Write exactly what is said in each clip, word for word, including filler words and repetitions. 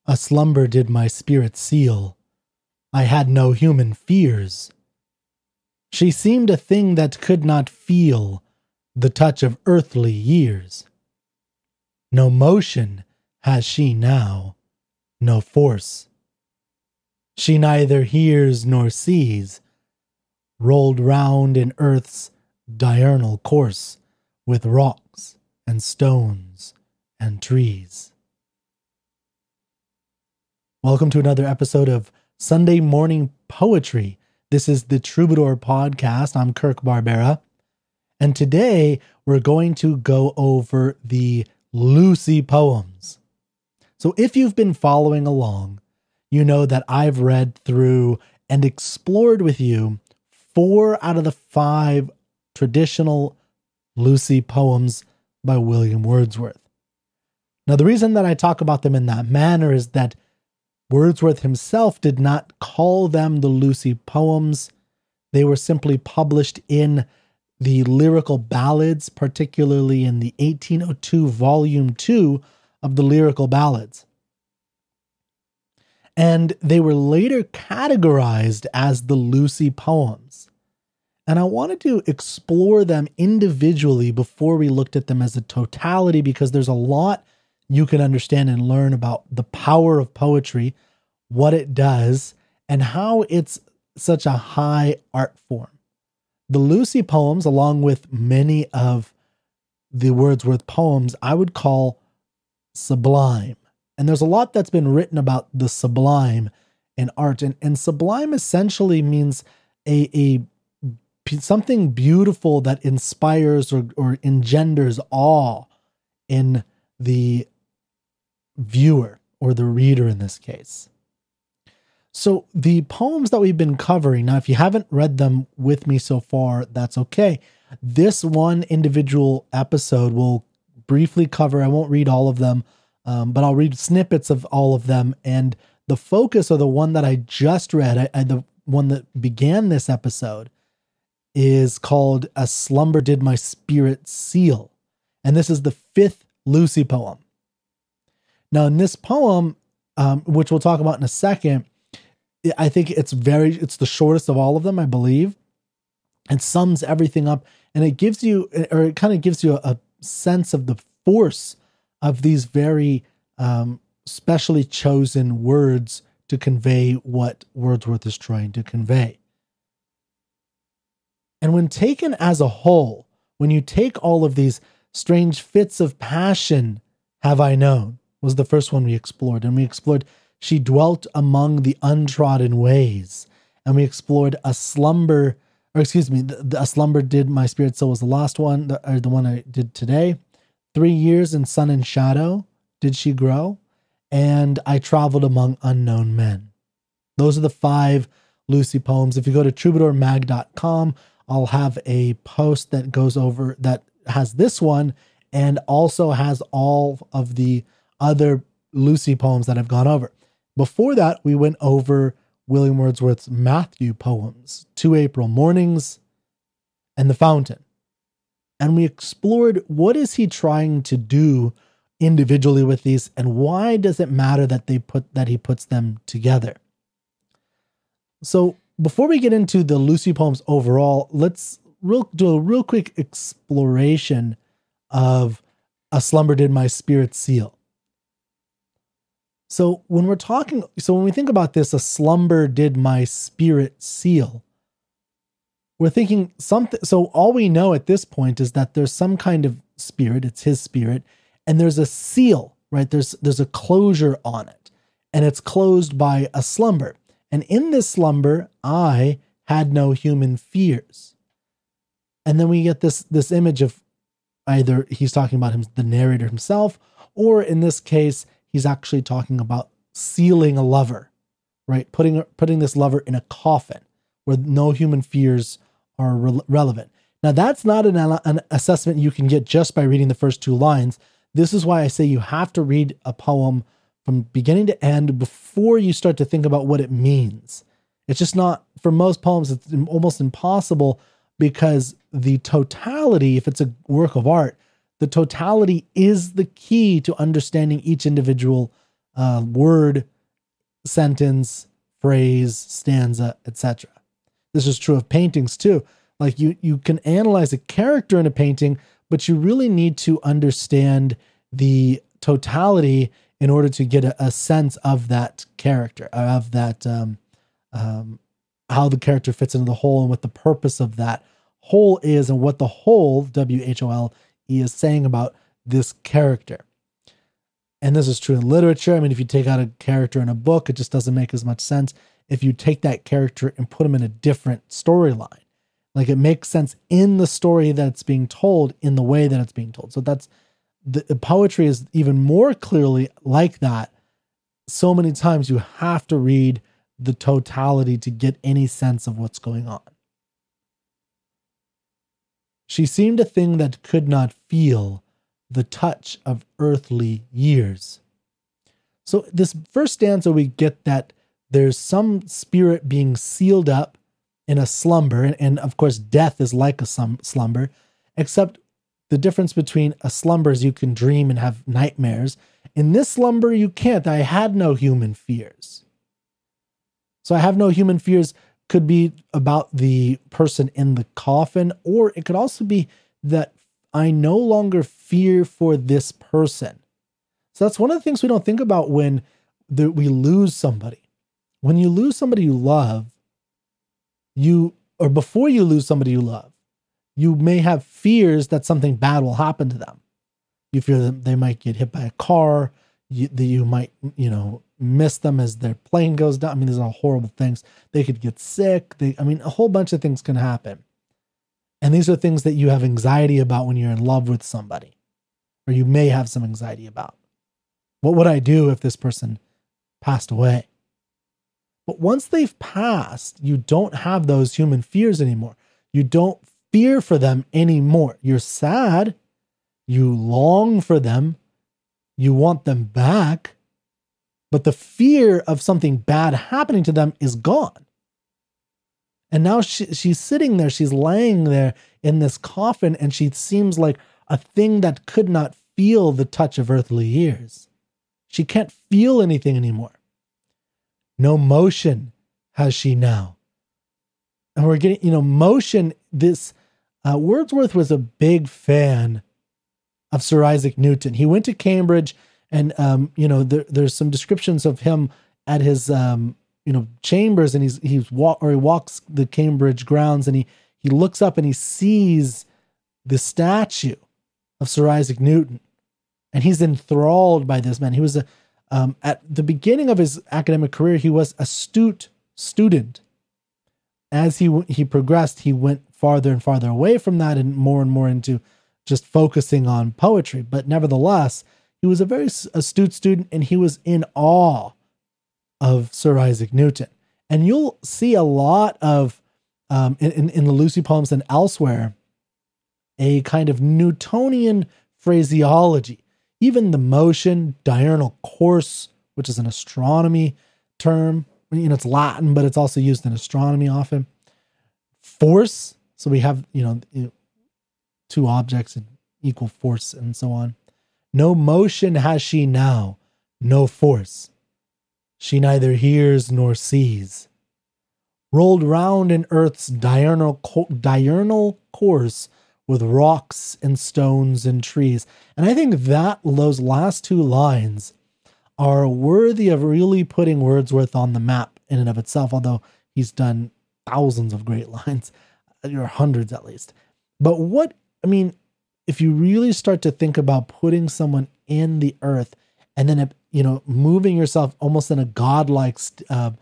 A slumber did my spirit seal. I had no human fears. She seemed a thing that could not feel the touch of earthly years. No motion has she now, no force. She neither hears nor sees, rolled round in earth's diurnal course, with rocks and stones and trees. Welcome to another episode of Sunday Morning Poetry. This is the Troubadour Podcast. I'm Kirk Barbera. And today we're going to go over the Lucy poems. So if you've been following along, you know that I've read through and explored with you four out of the five traditional Lucy poems by William Wordsworth. Now, the reason that I talk about them in that manner is that Wordsworth himself did not call them the Lucy poems. They were simply published in the Lyrical Ballads, particularly in the eighteen oh two volume two of the Lyrical Ballads. And they were later categorized as the Lucy poems. And I wanted to explore them individually before we looked at them as a totality, because there's a lot you can understand and learn about the power of poetry, what it does, and how it's such a high art form. The Lucy poems, along with many of the Wordsworth poems, I would call sublime. And there's a lot that's been written about the sublime in art. And, and sublime essentially means a, a something beautiful that inspires or, or engenders awe in the viewer or the reader in this case. So the poems that we've been covering, now if you haven't read them with me so far, that's okay. This one individual episode will briefly cover, I won't read all of them, um, but I'll read snippets of all of them. And the focus of the one that I just read, I, I, the one that began this episode, is called A Slumber Did My Spirit Seal. And this is the fifth Lucy poem. Now in this poem, um, which we'll talk about in a second, I think it's very, it's the shortest of all of them, I believe. It sums everything up, and it gives you, or it kind of gives you a, a sense of the force of these very um, specially chosen words to convey what Wordsworth is trying to convey. And when taken as a whole, when you take all of these strange fits of passion, have I known, was the first one we explored. And we explored She Dwelt Among the Untrodden Ways. And we explored A Slumber, or excuse me, the, the, A Slumber Did My Spirit So was the last one, the, or the one I did today. Three Years in Sun and Shadow Did She Grow. And I Traveled Among Unknown Men. Those are the five Lucy poems. If you go to troubadour mag dot com, I'll have a post that goes over, that has this one and also has all of the other Lucy poems that I've gone over. Before that, we went over William Wordsworth's Matthew poems, Two April Mornings and The Fountain. And we explored what is he trying to do individually with these, and why does it matter that they put that he puts them together. So before we get into the Lucy poems overall, let's real, do a real quick exploration of A Slumber Did My Spirit Seal. So when we're talking, so when we think about this, a slumber did my spirit seal, we're thinking something. So all we know at this point is that there's some kind of spirit, it's his spirit, and there's a seal, right? There's, there's a closure on it, and it's closed by a slumber. And in this slumber, I had no human fears. And then we get this, this image of either he's talking about him, the narrator himself, or in this case, he's actually talking about sealing a lover, right? Putting, putting this lover in a coffin where no human fears are re- relevant. Now, that's not an, an assessment you can get just by reading the first two lines. This is why I say you have to read a poem from beginning to end before you start to think about what it means. It's just not, for most poems, it's almost impossible, because the totality, if it's a work of art, the totality is the key to understanding each individual uh, word, sentence, phrase, stanza, et cetera. This is true of paintings too. Like you, you can analyze a character in a painting, but you really need to understand the totality in order to get a, a sense of that character, of that, um, um, how the character fits into the whole and what the purpose of that whole is and what the whole, W H O L E, is saying about this character. And this is true in literature. I mean, if you take out a character in a book, it just doesn't make as much sense if you take that character and put him in a different storyline. Like it makes sense in the story that it's being told, in the way that it's being told. So that's, the, the poetry is even more clearly like that. So many times you have to read the totality to get any sense of what's going on. She seemed a thing that could not feel the touch of earthly years. So this first stanza, we get that there's some spirit being sealed up in a slumber. And, and of course, death is like a slumber, except the difference between a slumber is you can dream and have nightmares. In this slumber, you can't. I had no human fears. So I have no human fears could be about the person in the coffin, or it could also be that I no longer fear for this person. So that's one of the things we don't think about when the, we lose somebody. When you lose somebody you love, you, or before you lose somebody you love, you may have fears that something bad will happen to them. You fear that they might get hit by a car, you, that you might, you know, miss them as their plane goes down. I mean, these are horrible things. They could get sick. They, I mean, a whole bunch of things can happen. And these are things that you have anxiety about when you're in love with somebody, or you may have some anxiety about. What would I do if this person passed away? But once they've passed, you don't have those human fears anymore. You don't fear for them anymore. You're sad. You long for them. You want them back. But the fear of something bad happening to them is gone. And now she, she's sitting there, she's laying there in this coffin, and she seems like a thing that could not feel the touch of earthly years. She can't feel anything anymore. No motion has she now. And we're getting, you know, motion, this, uh, Wordsworth was a big fan of Sir Isaac Newton. He went to Cambridge, and, um, you know, there, there's some descriptions of him at his, um, you know, chambers, and he's, he's walk, or he walks the Cambridge grounds, and he, he looks up and he sees the statue of Sir Isaac Newton, and he's enthralled by this man. He was a, um, at the beginning of his academic career, he was a astute student. As he, he progressed, he went farther and farther away from that and more and more into just focusing on poetry. But nevertheless, he was a very astute student, and he was in awe of Sir Isaac Newton. And you'll see a lot of, um, in, in the Lucy poems and elsewhere, a kind of Newtonian phraseology. Even the motion, diurnal course, which is an astronomy term. You know, it's Latin, but it's also used in astronomy often. Force, so we have, you know, you know two objects in equal force and so on. No motion has she now, no force. She neither hears nor sees. Rolled round in earth's diurnal, co- diurnal course with rocks and stones and trees. And I think that those last two lines are worthy of really putting Wordsworth on the map in and of itself, although he's done thousands of great lines, or hundreds at least. But what, I mean, if you really start to think about putting someone in the earth and then, you know, moving yourself almost in a godlike uh,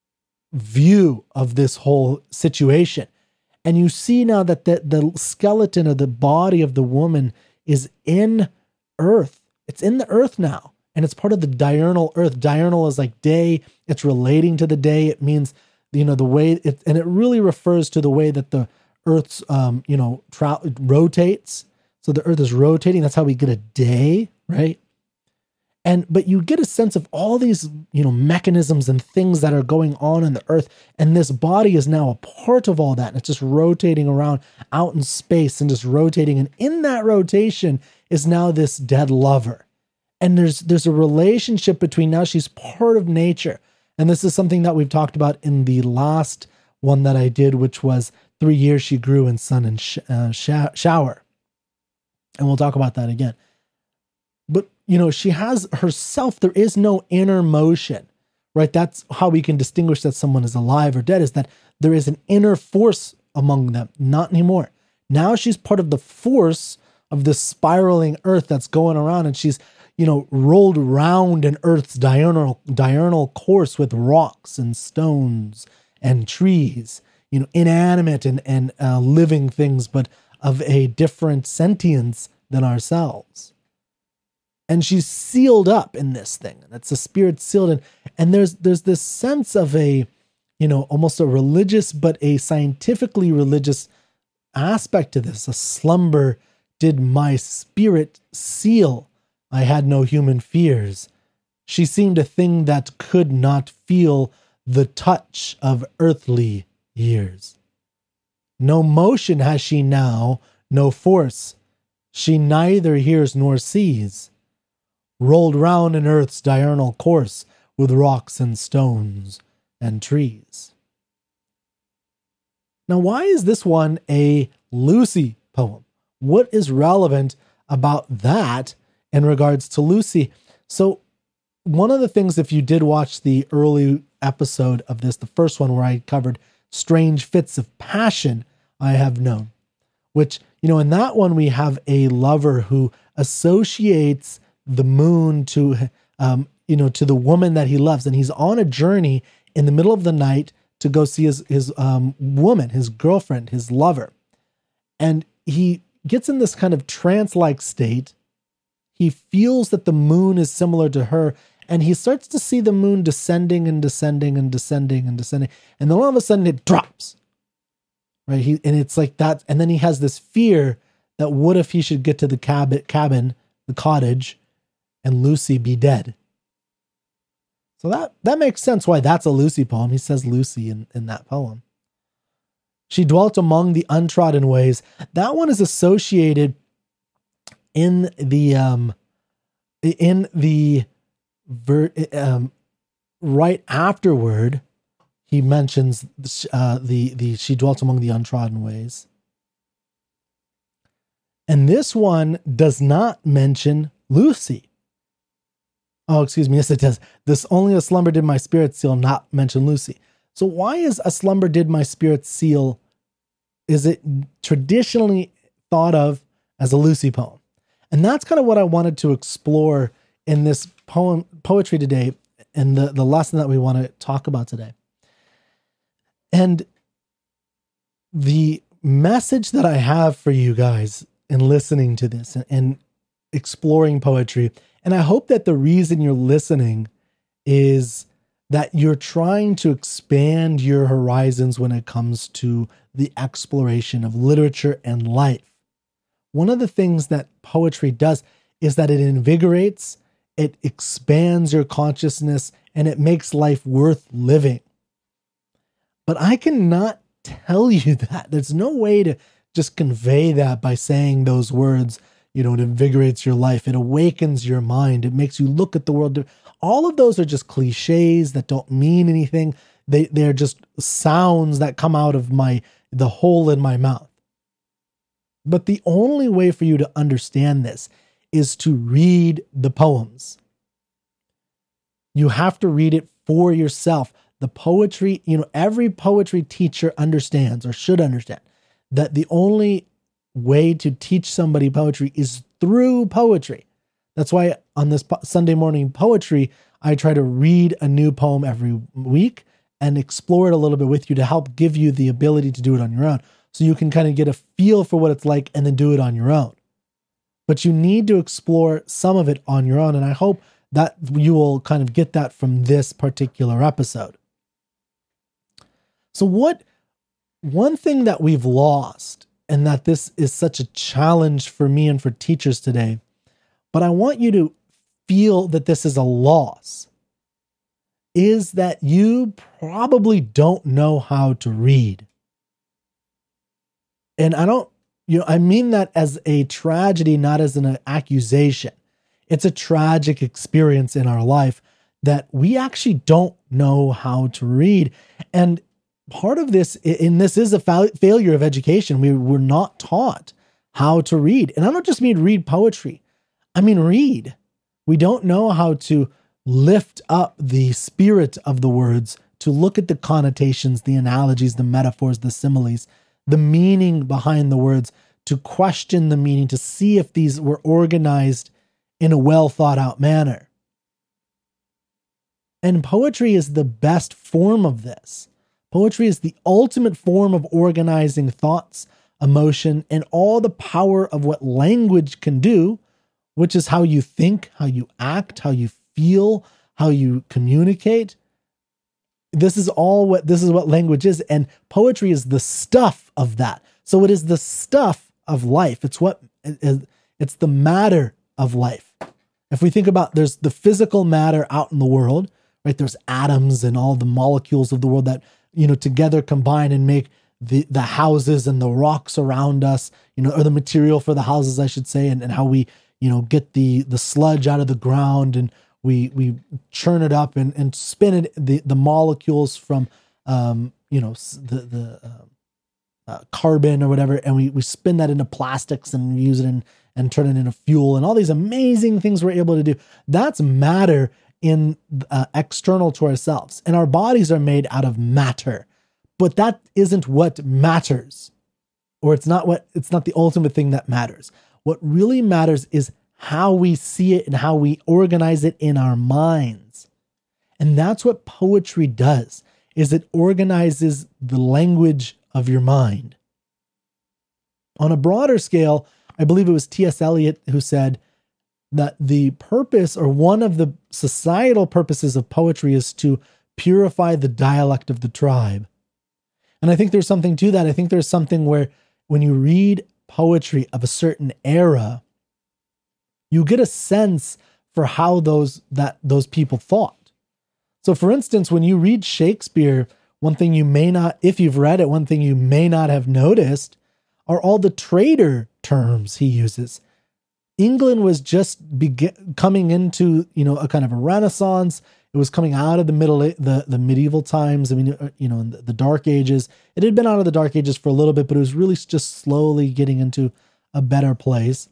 view of this whole situation, and you see now that the, the skeleton of the body of the woman is in earth. It's in the earth now, and it's part of the diurnal earth. Diurnal is like day. It's relating to the day. It means, you know, the way it, and it really refers to the way that the earth's, um, you know, tra- rotates. So the earth is rotating. That's how we get a day, right? And, but you get a sense of all these, you know, mechanisms and things that are going on in the earth. And this body is now a part of all that. And it's just rotating around out in space and just rotating. And in that rotation is now this dead lover. And there's there's a relationship between, now she's part of nature. And this is something that we've talked about in the last one that I did, which was three years she grew in sun and sh- uh, sh- shower. And we'll talk about that again. But, you know, she has herself, there is no inner motion, right? That's how we can distinguish that someone is alive or dead, is that there is an inner force among them. Not anymore. Now she's part of the force of this spiraling earth that's going around, and she's, you know, rolled round in Earth's diurnal diurnal course with rocks and stones and trees, you know, inanimate and, and uh, living things, but of a different sentience than ourselves. And she's sealed up in this thing. That's a spirit sealed in. And there's there's this sense of a, you know, almost a religious, but a scientifically religious aspect to this. A slumber did my spirit seal. I had no human fears. She seemed a thing that could not feel the touch of earthly years. No motion has she now, no force. She neither hears nor sees. Rolled round in earth's diurnal course with rocks and stones and trees. Now, why is this one a Lucy poem? What is relevant about that in regards to Lucy? So one of the things, if you did watch the early episode of this, the first one where I covered strange fits of passion I have known, which, you know, in that one we have a lover who associates the moon to, um, you know, to the woman that he loves. And he's on a journey in the middle of the night to go see his, his um, woman, his girlfriend, his lover. And he gets in this kind of trance-like state. He feels that the moon is similar to her, and he starts to see the moon descending and descending and descending and descending. And then all of a sudden it drops, right? He, and it's like that. And then he has this fear that what if he should get to the cabin, cabin, the cottage, and Lucy be dead? So that, that makes sense why that's a Lucy poem. He says Lucy in, in that poem. She dwelt among the untrodden ways. That one is associated in the um, in the ver, um, right afterward. He mentions uh, the the she dwelt among the untrodden ways, and this one does not mention Lucy. Oh, excuse me. Yes, it does. This only a slumber did my spirit seal, not mention Lucy. So why is a slumber did my spirit seal? Is it traditionally thought of as a Lucy poem? And that's kind of what I wanted to explore in this poem poetry today, and the, the lesson that we want to talk about today. And the message that I have for you guys in listening to this and, and exploring poetry, and I hope that the reason you're listening is that you're trying to expand your horizons when it comes to the exploration of literature and life. One of the things that poetry does is that it invigorates, it expands your consciousness, and it makes life worth living. But I cannot tell you that. There's no way to just convey that by saying those words. You know, it invigorates your life. It awakens your mind. It makes you look at the world. All of those are just cliches that don't mean anything. They, they're just sounds that come out of my the hole in my mouth. But the only way for you to understand this is to read the poems. You have to read it for yourself. The poetry, you know, every poetry teacher understands or should understand that the only way to teach somebody poetry is through poetry. That's why on this Sunday morning poetry, I try to read a new poem every week and explore it a little bit with you to help give you the ability to do it on your own. So you can kind of get a feel for what it's like and then do it on your own. But you need to explore some of it on your own. And I hope that you will kind of get that from this particular episode. So what, one thing that we've lost, and that this is such a challenge for me and for teachers today, but I want you to feel that this is a loss, is that you probably don't know how to read. And I don't, you know, I mean that as a tragedy, not as an accusation. It's a tragic experience in our life that we actually don't know how to read. And part of this, and this is a fa- failure of education. We were not taught how to read. And I don't just mean read poetry. I mean read. We don't know how to lift up the spirit of the words, to look at the connotations, the analogies, the metaphors, the similes, the meaning behind the words, to question the meaning, to see if these were organized in a well thought out manner. And poetry is the best form of this. Poetry is the ultimate form of organizing thoughts, emotion, and all the power of what language can do, which is how you think, how you act, how you feel, how you communicate. This is all what this is what language is, and poetry is the stuff of that. So it is the stuff of life. It's what it's the matter of life. If we think about, there's the physical matter out in the world, right? There's atoms and all the molecules of the world that, you know, together combine and make the the houses and the rocks around us, you know, or the material for the houses, I should say, and, and how we, you know, get the the sludge out of the ground, and we we churn it up and, and spin it, the, the molecules from, um, you know, the, the uh, uh, carbon or whatever, and we, we spin that into plastics and use it in, and turn it into fuel, and all these amazing things we're able to do. That's matter in uh, external to ourselves. And our bodies are made out of matter, but that isn't what matters, or it's not what, it's not the ultimate thing that matters. What really matters is how we see it and how we organize it in our minds. And that's what poetry does, is it organizes the language of your mind. On a broader scale, I believe it was T S Eliot who said that the purpose, or one of the societal purposes of poetry, is to purify the dialect of the tribe. And I think there's something to that. I think there's something where when you read poetry of a certain era, you get a sense for how those that those people thought. So for instance, when you read Shakespeare, one thing you may not, if you've read it, one thing you may not have noticed are all the trader terms he uses. England was just begin, coming into, you know, a kind of a renaissance. It was coming out of the middle, the, the medieval times. I mean, you know, in the, the Dark Ages. It had been out of the Dark Ages for a little bit, but it was really just slowly getting into a better place.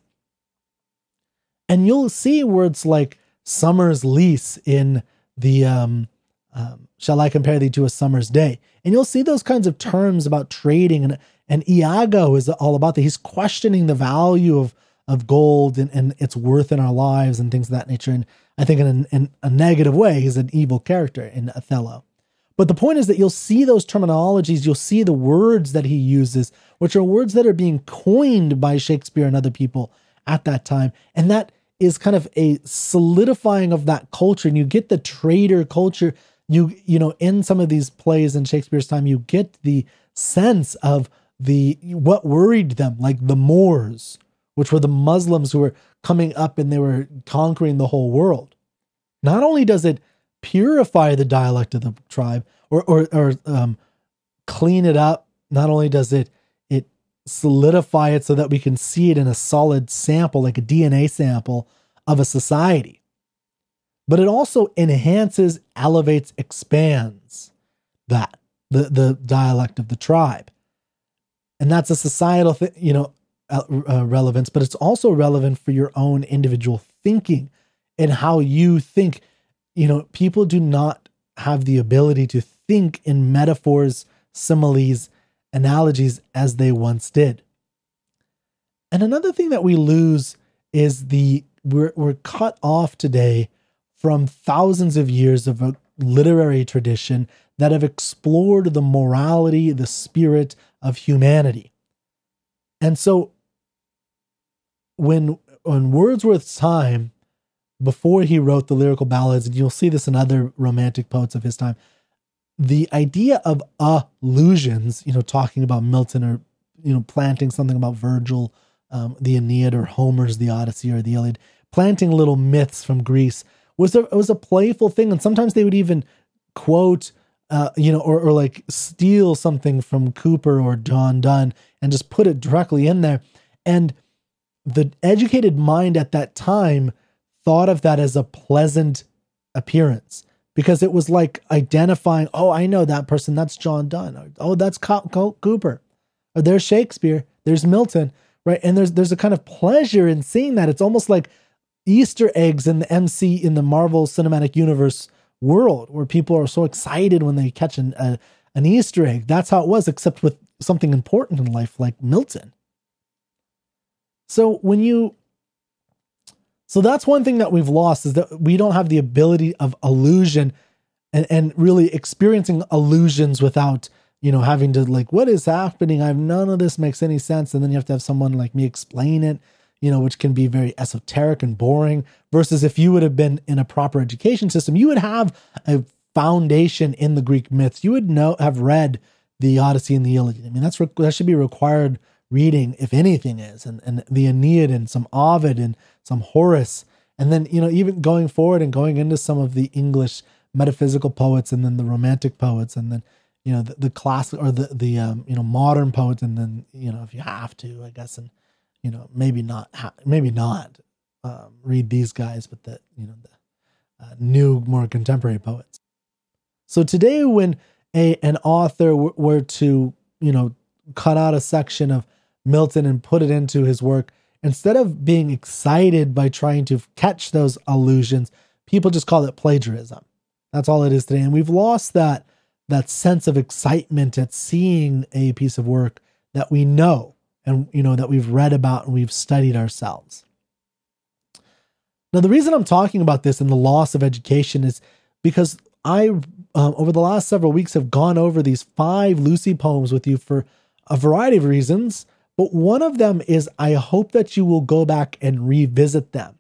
And you'll see words like summer's lease in the, um, um, shall I compare thee to a summer's day? And you'll see those kinds of terms about trading. And, and Iago is all about that. He's questioning the value of, of gold and, and its worth in our lives and things of that nature. And I think in a, in a negative way, he's an evil character in Othello. But the point is that you'll see those terminologies, you'll see the words that he uses, which are words that are being coined by Shakespeare and other people at that time. And that is kind of a solidifying of that culture. And you get the trader culture. You, you know, in some of these plays in Shakespeare's time, you get the sense of the, what worried them, like the Moors, which were the Muslims who were coming up and they were conquering the whole world. Not only does it purify the dialect of the tribe, or, or, or um, clean it up, not only does it, it solidify it so that we can see it in a solid sample, like a D N A sample of a society, but it also enhances, elevates, expands that, the, the dialect of the tribe. And that's a societal thing, you know, uh, relevance, but it's also relevant for your own individual thinking and how you think. You know, people do not have the ability to think in metaphors, similes, analogies as they once did. And another thing that we lose is the, we're, we're cut off today from thousands of years of a literary tradition that have explored the morality, the spirit of humanity. And so when, on Wordsworth's time, before he wrote the lyrical ballads, and you'll see this in other romantic poets of his time, the idea of allusions, you know, talking about Milton, or, you know, planting something about Virgil, um, the Aeneid, or Homer's The Odyssey or the Iliad, planting little myths from Greece was a, was a playful thing. And sometimes they would even quote, uh, you know, or, or like steal something from Cooper or John Donne and just put it directly in there. And the educated mind at that time thought of that as a pleasant appearance, because it was like identifying, oh, I know that person, that's John Donne. Or, oh, that's Co- Co- Cooper. Or there's Shakespeare, there's Milton, right? And there's there's a kind of pleasure in seeing that. It's almost like Easter eggs in the M C, in the Marvel Cinematic Universe world, where people are so excited when they catch an, a, an Easter egg. That's how it was, except with something important in life like Milton. So when you, so that's one thing that we've lost, is that we don't have the ability of illusion and, and really experiencing illusions without, you know, having to like, what is happening? I've none of this makes any sense. And then you have to have someone like me explain it, you know, which can be very esoteric and boring, versus if you would have been in a proper education system, you would have a foundation in the Greek myths. You would know, have read the Odyssey and the Iliad. I mean, that's, that should be required reading, if anything is, and, and the Aeneid and some Ovid and some Horace. And then, you know, even going forward and going into some of the English metaphysical poets, and then the romantic poets, and then, you know, the, the classic or the, the, um, you know, modern poets. And then, you know, if you have to, I guess, and, you know, maybe not, ha- maybe not um, read these guys, but the, you know, the uh, new, more contemporary poets. So today, when a, an author w- were to, you know, cut out a section of Milton and put it into his work, instead of being excited by trying to catch those allusions, people just call it plagiarism. That's all it is today. And we've lost that, that sense of excitement at seeing a piece of work that we know and, you know, that we've read about and we've studied ourselves. Now, the reason I'm talking about this and the loss of education is because I, um, over the last several weeks, have gone over these five Lucy poems with you for a variety of reasons. But one of them is, I hope that you will go back and revisit them.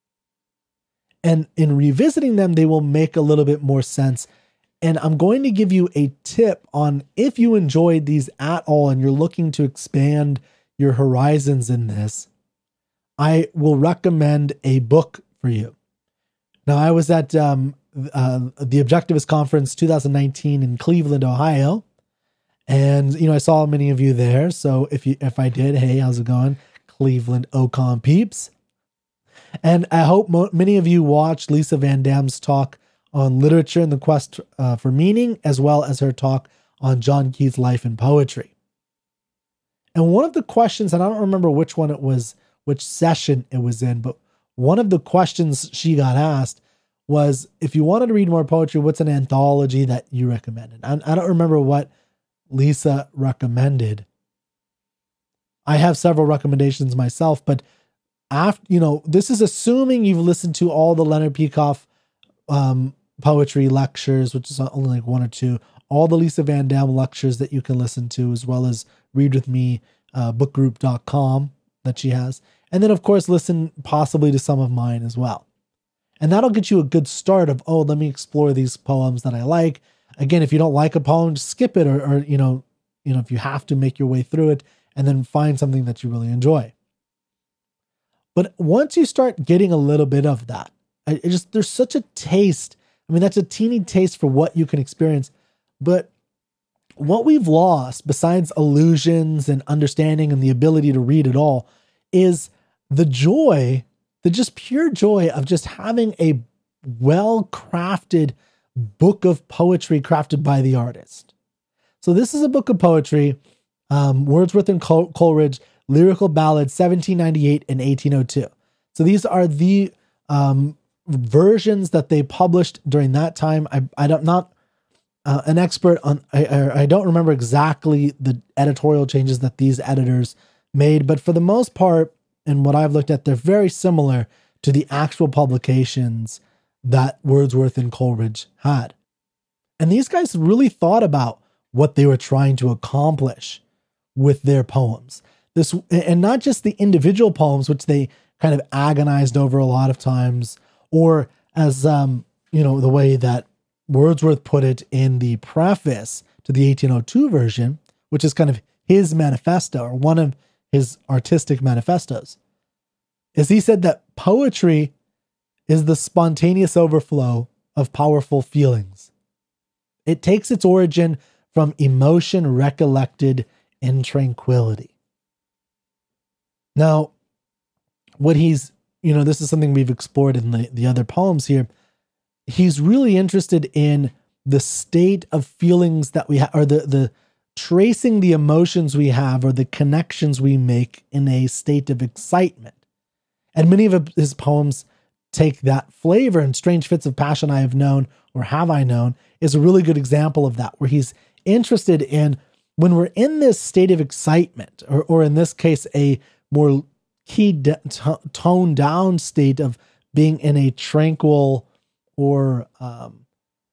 And in revisiting them, they will make a little bit more sense. And I'm going to give you a tip on, if you enjoyed these at all and you're looking to expand your horizons in this, I will recommend a book for you. Now, I was at um, uh, the Objectivist Conference twenty nineteen in Cleveland, Ohio. And, you know, I saw many of you there. So if you, if I did, hey, how's it going? Cleveland Ocon peeps. And I hope mo- many of you watched Lisa Van Dam's talk on literature and the quest uh, for meaning, as well as her talk on John Keats' life and poetry. And one of the questions, and I don't remember which one it was, which session it was in, but one of the questions she got asked was, if you wanted to read more poetry, what's an anthology that you recommended? I, I don't remember what Lisa recommended. I have several recommendations myself, but after, you know, this is assuming you've listened to all the Leonard Peikoff um, poetry lectures, which is only like one or two, all the Lisa Van Dam lectures that you can listen to, as well as read with me, uh, book group dot com that she has. And then of course, listen possibly to some of mine as well. And that'll get you a good start of, oh, let me explore these poems that I like. Again, if you don't like a poem, just skip it, or, or, you know, you know, if you have to, make your way through it and then find something that you really enjoy. But once you start getting a little bit of that, I it just, there's such a taste. I mean, that's a teeny taste for what you can experience. But what we've lost, besides illusions and understanding and the ability to read it all, is the joy, the just pure joy of just having a well-crafted book of poetry crafted by the artist. So this is a book of poetry, um, Wordsworth and Col- Coleridge, Lyrical Ballads, seventeen ninety-eight and eighteen oh two. So these are the um, versions that they published during that time. I, I don't not uh, an expert on. I, I don't remember exactly the editorial changes that these editors made, but for the most part, and what I've looked at, they're very similar to the actual publications that Wordsworth and Coleridge had. And these guys really thought about what they were trying to accomplish with their poems. This, and not just the individual poems, which they kind of agonized over a lot of times, or as, um, you know, the way that Wordsworth put it in the preface to the eighteen oh two version, which is kind of his manifesto, or one of his artistic manifestos, is he said that poetry is the spontaneous overflow of powerful feelings. It takes its origin from emotion recollected in tranquility. Now, what he's, you know, this is something we've explored in the, the other poems here. He's really interested in the state of feelings that we have, or the, the tracing the emotions we have or the connections we make in a state of excitement. And many of his poems take that flavor, and Strange Fits of Passion I Have Known, or Have I Known, is a really good example of that, where he's interested in when we're in this state of excitement, or, or in this case, a more keyed, t- toned down state of being in a tranquil or um,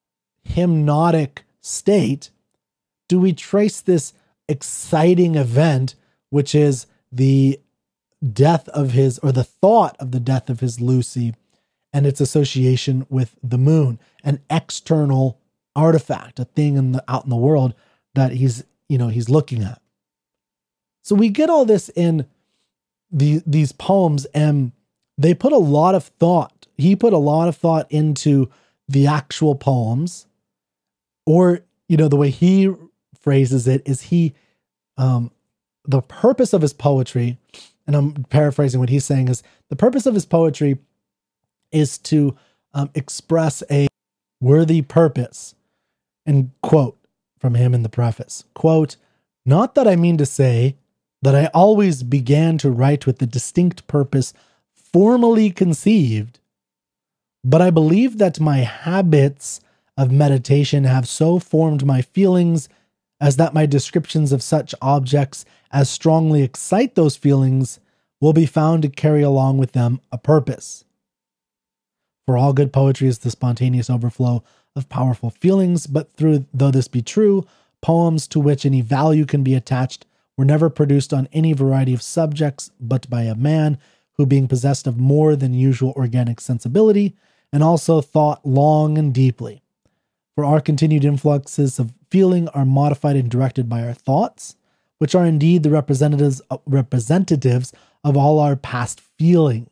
hypnotic state, do we trace this exciting event, which is the death of his, or the thought of the death of his Lucy, and its association with the moon, an external artifact, a thing in the out in the world that he's, you know, he's looking at. So we get all this in the these poems, and they put a lot of thought. He put a lot of thought into the actual poems, or, you know, the way he phrases it is he, um, the purpose of his poetry, and I'm paraphrasing what he's saying, is the purpose of his poetry is to um, express a worthy purpose. And quote from him in the preface, quote, "Not that I mean to say that I always began to write with the distinct purpose formally conceived, but I believe that my habits of meditation have so formed my feelings as that my descriptions of such objects as strongly excite those feelings will be found to carry along with them a purpose. For all good poetry is the spontaneous overflow of powerful feelings, but through, though this be true, poems to which any value can be attached were never produced on any variety of subjects, but by a man who, being possessed of more than usual organic sensibility, and also thought long and deeply. For our continued influxes of feeling are modified and directed by our thoughts, which are indeed the representatives representatives of all our past feelings.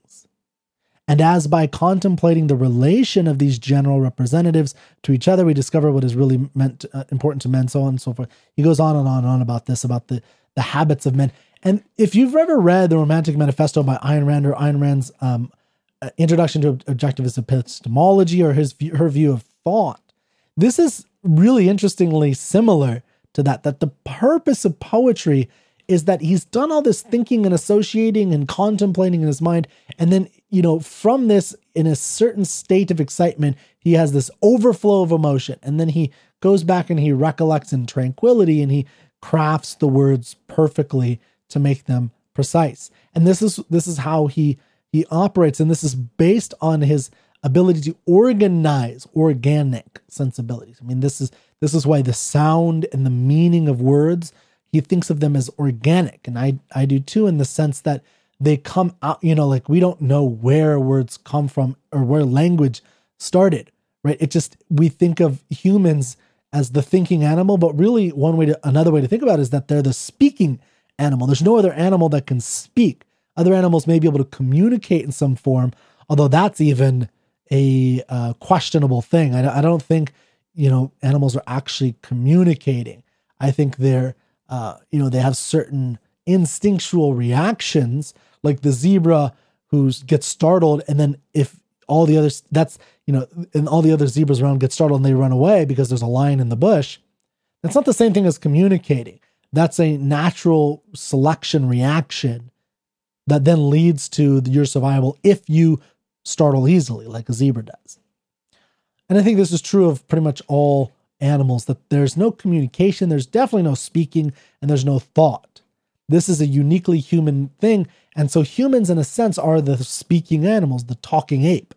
And as by contemplating the relation of these general representatives to each other, we discover what is really meant uh, important to men, so on and so forth." He goes on and on and on about this, about the, the habits of men. And if you've ever read The Romantic Manifesto by Ayn Rand, or Ayn Rand's um, uh, Introduction to Objectivist Epistemology, or his her view of thought, this is really interestingly similar to that, that the purpose of poetry is that he's done all this thinking and associating and contemplating in his mind. And then, you know, from this, in a certain state of excitement, he has this overflow of emotion. And then he goes back and he recollects in tranquility, and he crafts the words perfectly to make them precise. And this is, this is how he, he operates. And this is based on his ability to organize organic sensibilities. I mean, this is, this is why the sound and the meaning of words, he thinks of them as organic. And I, I do too, in the sense that they come out, you know, like we don't know where words come from or where language started, right? It just, we think of humans as the thinking animal, but really one way to, another way to think about it is that they're the speaking animal. There's no other animal that can speak. Other animals may be able to communicate in some form, although that's even a uh, questionable thing. I, I don't think, you know, animals are actually communicating. I think they're, uh, you know, they have certain instinctual reactions, like the zebra who gets startled, and then if all the others, that's, you know, and all the other zebras around get startled and they run away because there's a lion in the bush. That's not the same thing as communicating. That's a natural selection reaction that then leads to your survival if you startle easily, like a zebra does. And I think this is true of pretty much all animals, that there's no communication, there's definitely no speaking, and there's no thought. This is a uniquely human thing. And so humans, in a sense, are the speaking animals, the talking ape.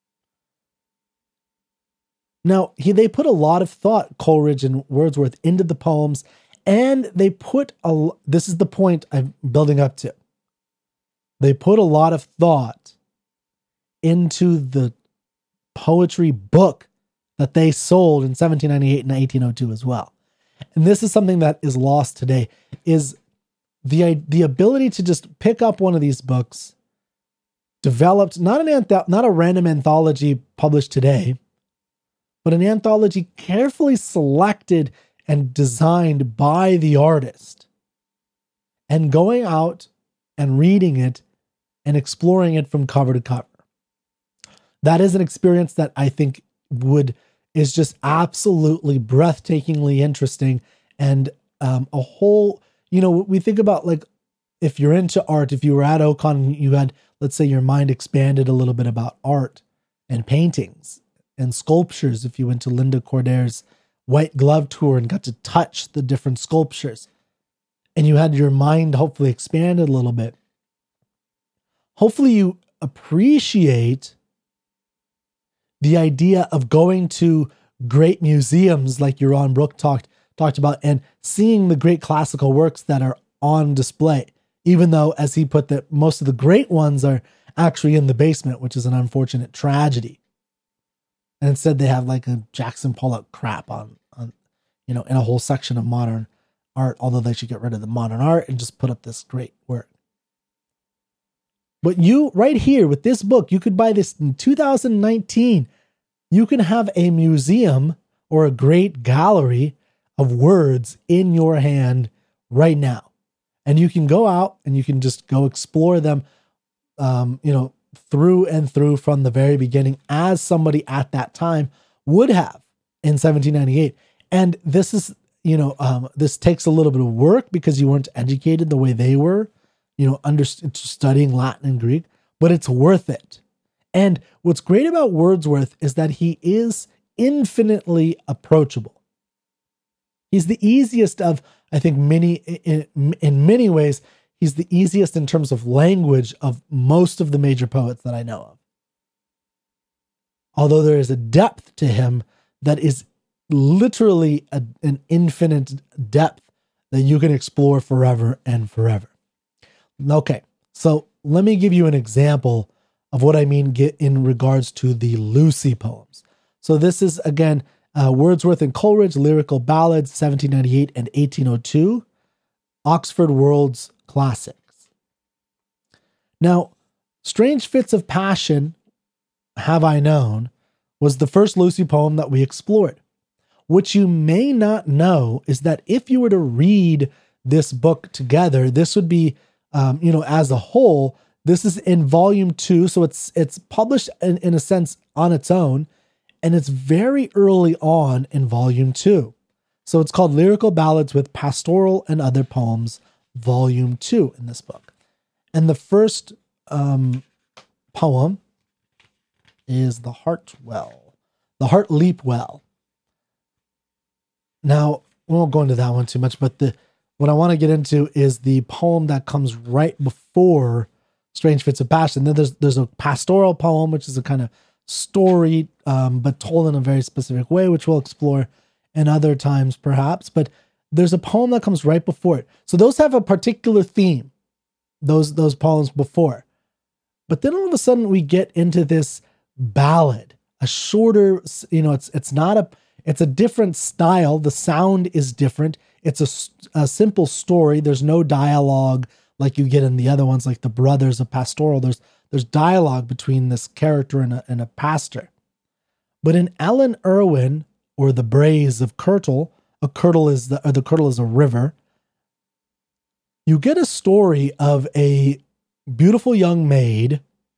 Now, he, they put a lot of thought, Coleridge and Wordsworth, into the poems, and they put a, this is the point I'm building up to. They put a lot of thought into the poetry book that they sold in seventeen ninety-eight and eighteen oh two as well. And this is something that is lost today, is the, the ability to just pick up one of these books, developed, not an anth- not a random anthology published today, but an anthology carefully selected and designed by the artist, and going out and reading it and exploring it from cover to cover. That is an experience that I think would is just absolutely breathtakingly interesting, and um, a whole, you know, we think about, like, if you're into art, if you were at Ocon, you had, let's say, your mind expanded a little bit about art and paintings and sculptures. If you went to Linda Cordaire's White Glove Tour and got to touch the different sculptures, and you had your mind hopefully expanded a little bit, hopefully you appreciate the idea of going to great museums like Yaron Brook talked talked about, and seeing the great classical works that are on display, even though, as he put, that most of the great ones are actually in the basement, which is an unfortunate tragedy. And instead they have like a Jackson Pollock crap on, on, you know, in a whole section of modern art, although they should get rid of the modern art and just put up this great work. But you, right here with this book, you could buy this in two thousand nineteen. You can have a museum or a great gallery of words in your hand right now. And you can go out and you can just go explore them, um, you know, through and through from the very beginning, as somebody at that time would have in seventeen ninety-eight. And this is, you know, um, this takes a little bit of work because you weren't educated the way they were, you know, under, studying Latin and Greek, but it's worth it. And what's great about Wordsworth is that he is infinitely approachable. He's the easiest of, I think, many, in, in many ways, he's the easiest in terms of language of most of the major poets that I know of. Although there is a depth to him that is literally a, an infinite depth that you can explore forever and forever. Okay, so let me give you an example of what I mean get in regards to the Lucy poems. So this is, again, uh, Wordsworth and Coleridge, Lyrical Ballads, seventeen ninety-eight and eighteen oh two, Oxford World's Classics. Now, Strange Fits of Passion, Have I Known, was the first Lucy poem that we explored. What you may not know is that if you were to read this book together, this would be, um, you know, as a whole, this is in volume two. So it's, it's published in, in a sense on its own, and it's very early on in volume two. So it's called Lyrical Ballads with Pastoral and Other Poems, volume two in this book. And the first um, poem is The Heart Well, The Heart Leap Well. Now, we won't go into that one too much, but the what I want to get into is the poem that comes right before Strange Fits of Passion. Then there's there's a pastoral poem, which is a kind of story, um, but told in a very specific way, which we'll explore in other times perhaps. But there's a poem that comes right before it. So those have a particular theme, those those poems before. But then all of a sudden we get into this ballad, a shorter, you know, it's it's not a, it's a different style. The sound is different. It's a, a simple story. There's no dialogue like you get in the other ones, like the Brothers of Pastoral. There's there's dialogue between this character and a, and a pastor. But in Ellen Irwin, or The Braes of Kirtle, a Kirtle is the, or the Kirtle is a river, you get a story of a beautiful young maid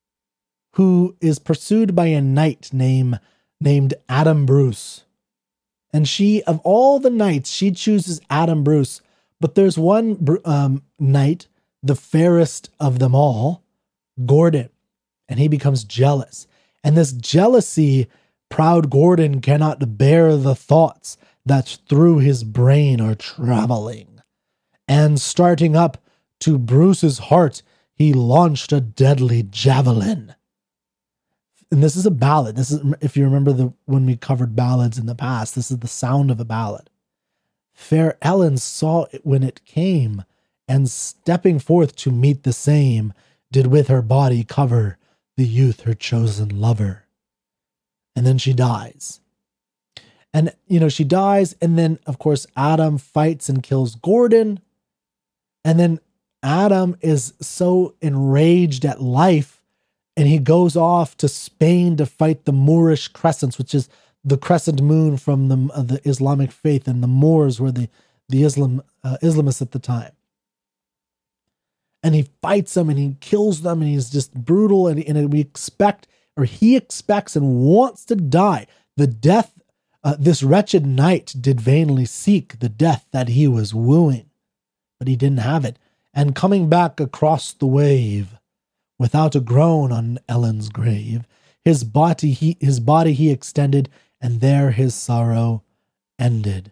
who is pursued by a knight named, named Adam Bruce. And she, of all the knights, she chooses Adam Bruce. But there's one um, knight, the fairest of them all, Gordon, and he becomes jealous. And this jealousy, proud Gordon cannot bear the thoughts that through his brain are traveling. And starting up to Bruce's heart, he launched a deadly javelin. And this is a ballad. This is, if you remember the when we covered ballads in the past, this is the sound of a ballad. Fair Ellen saw it when it came, and stepping forth to meet the same, did with her body cover the youth her chosen lover. And then she dies. And, you know, she dies, and then, of course, Adam fights and kills Gordon. And then Adam is so enraged at life, and he goes off to Spain to fight the Moorish crescents, which is the crescent moon from the, uh, the Islamic faith, and the Moors were the, the Islam uh, Islamists at the time. and he fights them and he kills them and he's just brutal. And, and we expect, or he expects and wants to die. The death, uh, this wretched knight did vainly seek the death that he was wooing, but he didn't have it. And coming back across the wave, without a groan on Ellen's grave, his body he, his body he extended, and there his sorrow ended.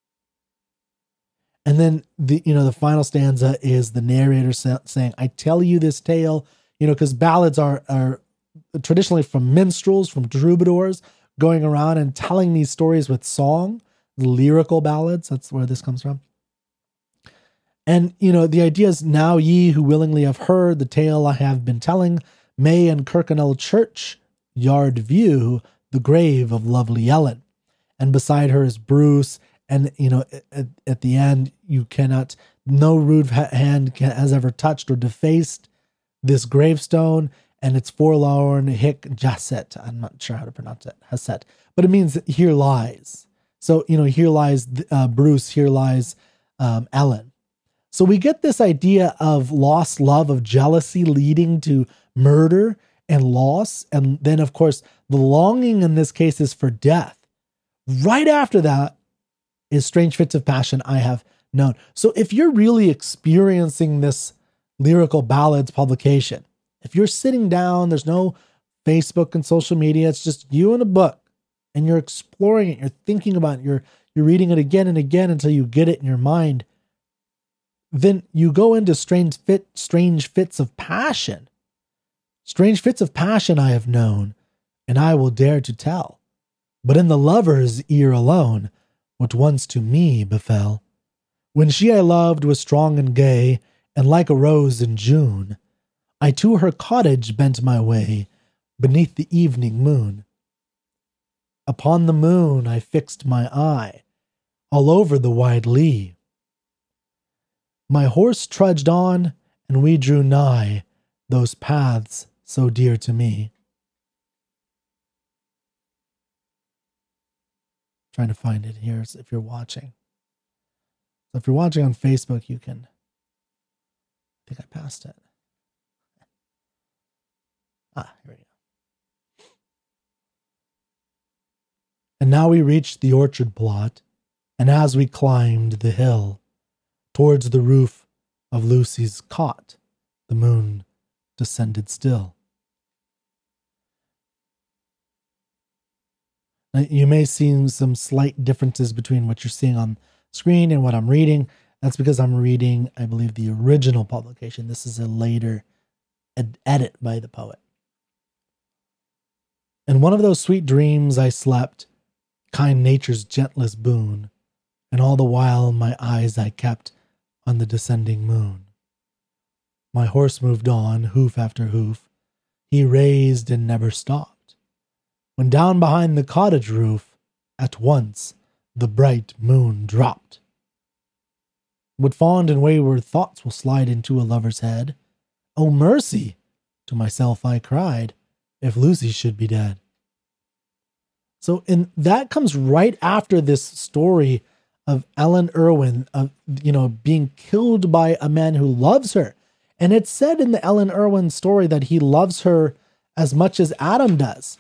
And then the you know the final stanza is the narrator saying, "I tell you this tale," you know, because ballads are are traditionally from minstrels, from troubadours, going around and telling these stories with song, lyrical ballads. That's where this comes from. And you know, the idea is, now ye who willingly have heard the tale I have been telling, may in Kirkconnell church yard view the grave of lovely Ellen, and beside her is Bruce. And, you know, at, at the end, you cannot, no rude hand can, has ever touched or defaced this gravestone, and it's forlorn hic jacet. I'm not sure how to pronounce it, Haset, but it means here lies. So, you know, here lies uh, Bruce, here lies um, Ellen. So we get this idea of lost love, of jealousy leading to murder and loss. And then, of course, the longing in this case is for death. Right after that is Strange Fits of Passion I Have Known. So if you're really experiencing this lyrical ballads publication, if you're sitting down, there's no Facebook and social media, it's just you and a book, and you're exploring it, you're thinking about it, you're, you're reading it again and again until you get it in your mind, then you go into strange fit, strange fits of passion. Strange fits of passion I have known, and I will dare to tell, but in the lover's ear alone, what once to me befell. When she I loved was strong and gay, and like a rose in June, I to her cottage bent my way, beneath the evening moon. Upon the moon I fixed my eye, all over the wide lea. My horse trudged on, and we drew nigh those paths so dear to me. Trying to find it here if you're watching. So if you're watching on Facebook, you can, I think I passed it. Ah, here we go. And now we reached the orchard plot, and as we climbed the hill towards the roof of Lucy's cot, the moon descended still. Now, you may see some slight differences between what you're seeing on screen and what I'm reading. That's because I'm reading, I believe, the original publication. This is a later ed- edit by the poet. In one of those sweet dreams I slept, kind nature's gentlest boon, and all the while my eyes I kept on the descending moon. My horse moved on, hoof after hoof. He raised and never stopped. When down behind the cottage roof, at once the bright moon dropped. What fond and wayward thoughts will slide into a lover's head? Oh, mercy! To myself I cried, if Lucy should be dead. So, and that comes right after this story of Ellen Irwin, of, you know, being killed by a man who loves her. And it's said in the Ellen Irwin story that he loves her as much as Adam does.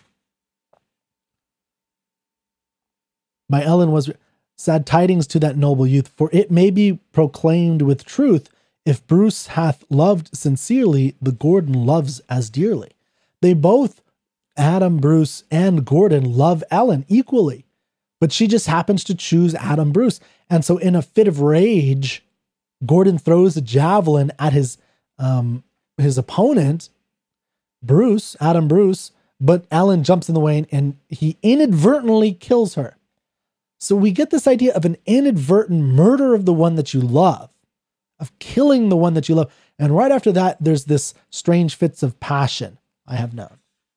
By Ellen was sad tidings to that noble youth, for it may be proclaimed with truth, if Bruce hath loved sincerely, the Gordon loves as dearly. They both, Adam, Bruce, and Gordon, love Ellen equally, but she just happens to choose Adam Bruce. And so in a fit of rage, Gordon throws a javelin at his um, his opponent, Bruce, Adam Bruce, but Ellen jumps in the way and he inadvertently kills her. So we get this idea of an inadvertent murder of the one that you love, of killing the one that you love. And right after that, there's this strange fits of passion I have known.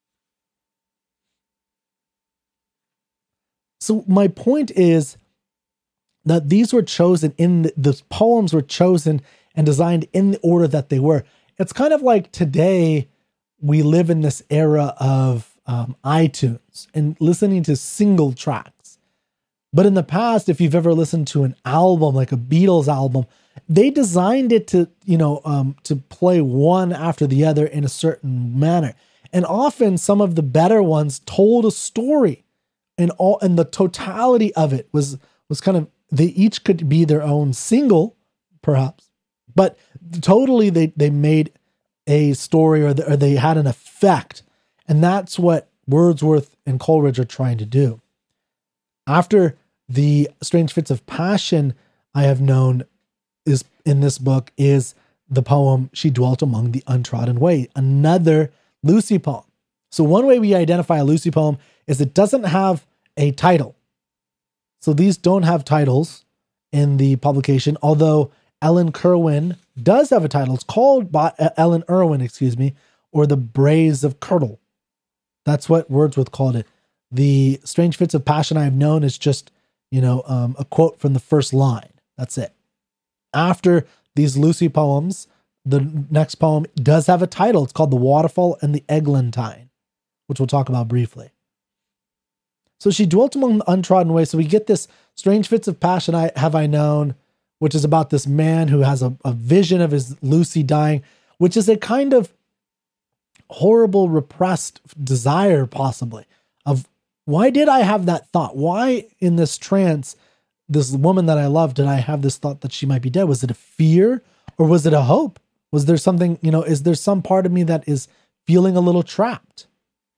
So my point is that these were chosen in the, the poems were chosen and designed in the order that they were. It's kind of like today we live in this era of um, iTunes and listening to single tracks. But in the past, if you've ever listened to an album, like a Beatles album, they designed it to, you know, um, to play one after the other in a certain manner. And often some of the better ones told a story, and all, and the totality of it was, was kind of, they each could be their own single, perhaps, but totally they, they made a story, or, the, or they had an effect. And that's what Wordsworth and Coleridge are trying to do. After the Strange Fits of Passion, I have known is in this book is the poem She Dwelt Among the Untrodden Way, another Lucy poem. So one way we identify a Lucy poem is it doesn't have a title. So these don't have titles in the publication, although Ellen Kerwin does have a title. It's called by uh, Ellen Irwin, excuse me, or The Braes of Kirtle. That's what Wordsworth called it. The Strange Fits of Passion I have known is just, you know, um, a quote from the first line. That's it. After these Lucy poems, the next poem does have a title. It's called The Waterfall and the Eglantine, which we'll talk about briefly. So she dwelt among the untrodden way. So we get this Strange Fits of Passion I have I known, which is about this man who has a, a vision of his Lucy dying, which is a kind of horrible repressed desire, possibly, of why did I have that thought? Why in this trance, this woman that I love, did I have this thought that she might be dead? Was it a fear or was it a hope? Was there something, you know, is there some part of me that is feeling a little trapped?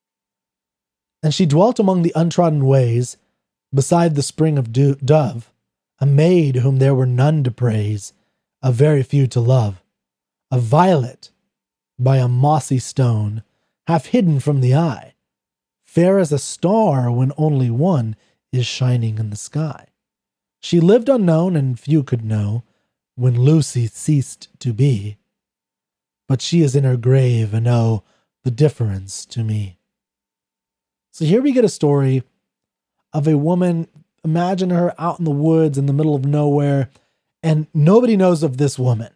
And she dwelt among the untrodden ways, beside the spring of do- dove, a maid whom there were none to praise, a very few to love, a violet by a mossy stone, half hidden from the eye, fair as a star when only one is shining in the sky. She lived unknown and few could know when Lucy ceased to be, but she is in her grave and oh, the difference to me. So here we get a story of a woman. Imagine her out in the woods in the middle of nowhere, and nobody knows of this woman.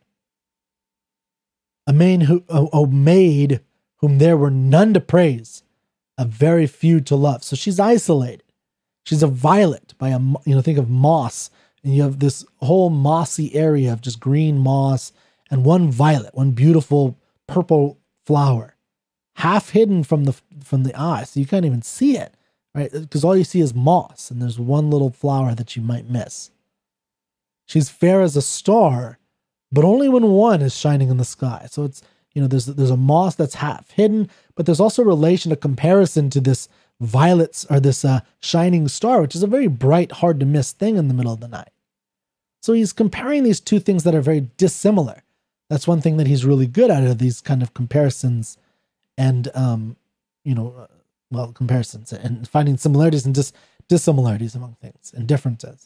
A maid, who, a, a maid whom there were none to praise, a very few to love. So she's isolated. She's a violet by a, you know, think of moss, and you have this whole mossy area of just green moss and one violet, one beautiful purple flower, half hidden from the from the eye, so you can't even see it, right? Because all you see is moss, and there's one little flower that you might miss. She's fair as a star, but only when one is shining in the sky. So it's, you know, there's there's a moss that's half hidden, but there's also a relation, a comparison to this violets, or this uh, shining star, which is a very bright, hard to miss thing in the middle of the night. So he's comparing these two things that are very dissimilar. That's one thing that he's really good at, are these kind of comparisons and, um, you know, uh, well, comparisons and finding similarities and dis- dissimilarities among things and differences.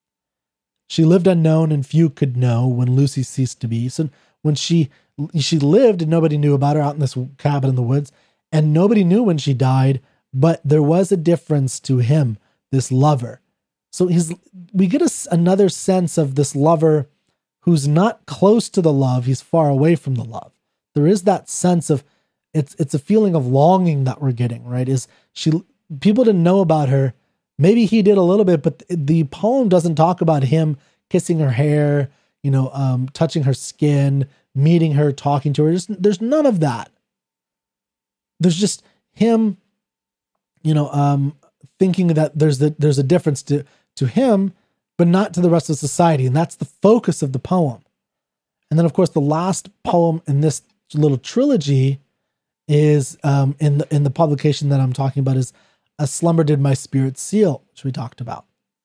She lived unknown and few could know when Lucy ceased to be. So when she she lived and nobody knew about her out in this cabin in the woods, and nobody knew when she died, but there was a difference to him, this lover. So he's we get a, another sense of this lover who's not close to the love, he's far away from the love. There is that sense of, it's it's a feeling of longing that we're getting, right? Is she, people didn't know about her. Maybe he did a little bit, but the poem doesn't talk about him kissing her hair, you know, um, touching her skin, meeting her, talking to her. There's, there's none of that. There's just him, you know, um, thinking that there's the, there's a difference to, to him, but not to the rest of society. And that's the focus of the poem. And then, of course, the last poem in this little trilogy is um, in the in the publication that I'm talking about is A Slumber Did My Spirit Seal, which we talked about.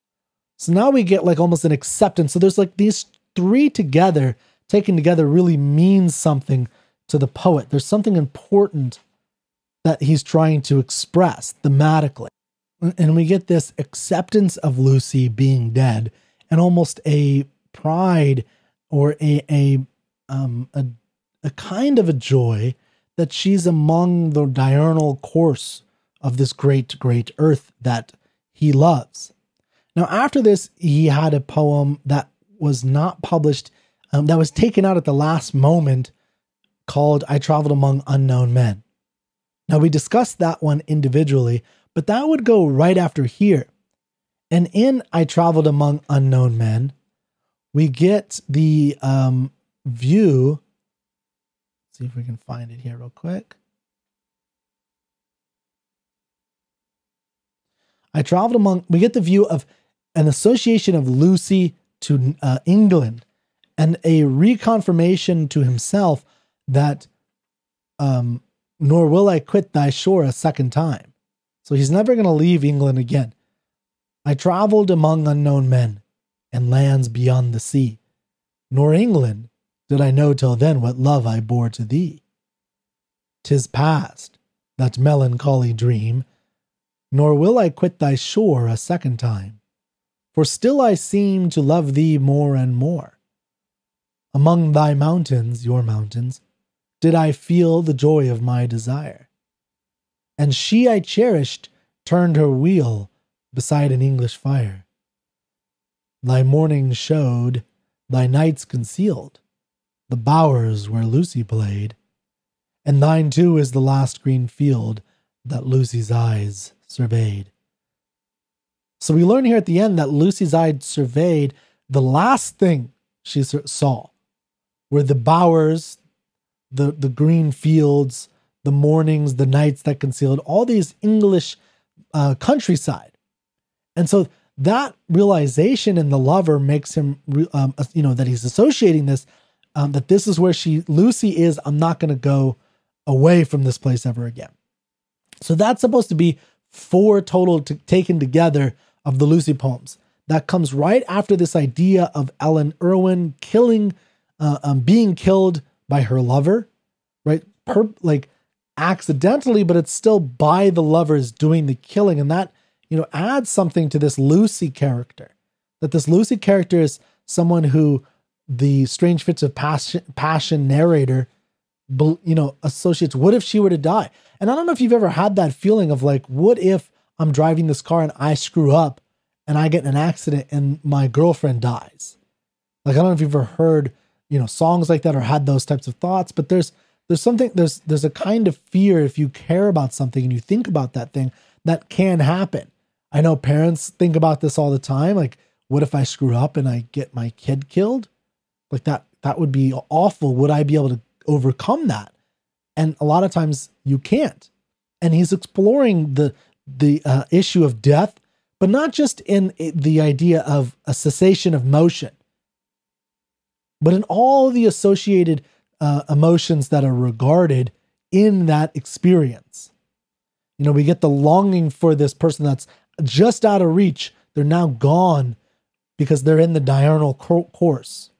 So now we get like almost an acceptance. So there's like these three together, taken together, really means something to the poet. There's something important that he's trying to express thematically. And we get this acceptance of Lucy being dead, and almost a pride or a a um a, a kind of a joy that she's among the diurnal course of this great, great earth that he loves. Now, after this, he had a poem that was not published, um, that was taken out at the last moment, called I Traveled Among Unknown Men. Now, we discussed that one individually, but that would go right after here. And in I Traveled Among Unknown Men, we get the um, view. Let's see if we can find it here real quick. I traveled among, we get the view of an association of Lucy to uh, England and a reconfirmation to himself that um, nor will I quit thy shore a second time. So he's never going to leave England again. I traveled among unknown men and lands beyond the sea, nor England did I know till then what love I bore to thee. 'Tis past, that melancholy dream, nor will I quit thy shore a second time, for still I seem to love thee more and more. Among thy mountains, your mountains, did I feel the joy of my desire, and she I cherished turned her wheel beside an English fire. Thy mornings showed, thy nights concealed, the bowers where Lucy played, and thine too is the last green field that Lucy's eyes surveyed. So we learn here at the end that Lucy's eyes surveyed the last thing she saw were the bowers, the, the green fields, the mornings, the nights that concealed, all these English uh, countryside. And so that realization in the lover makes him, um, you know, that he's associating this, um, that this is where she, Lucy is, I'm not going to go away from this place ever again. So that's supposed to be four total t- taken together of the Lucy poems. That comes right after this idea of Ellen Irwin killing, uh, um, being killed by her lover, right? Per, like accidentally, but it's still by the lovers doing the killing. And that, you know, adds something to this Lucy character, that this Lucy character is someone who the Strange Fits of Passion, passion narrator, you know, associates, what if she were to die? And I don't know if you've ever had that feeling of like, what if I'm driving this car and I screw up and I get in an accident and my girlfriend dies? Like, I don't know if you've ever heard, you know, songs like that or had those types of thoughts, but there's, there's something, there's, there's a kind of fear if you care about something and you think about that thing that can happen. I know parents think about this all the time. Like, what if I screw up and I get my kid killed? Like that, that would be awful. Would I be able to overcome that? And a lot of times you can't. And he's exploring the the uh, issue of death, but not just in the idea of a cessation of motion, but in all the associated uh, emotions that are regarded in that experience. You know, we get the longing for this person that's just out of reach. They're now gone because they're in the diurnal course.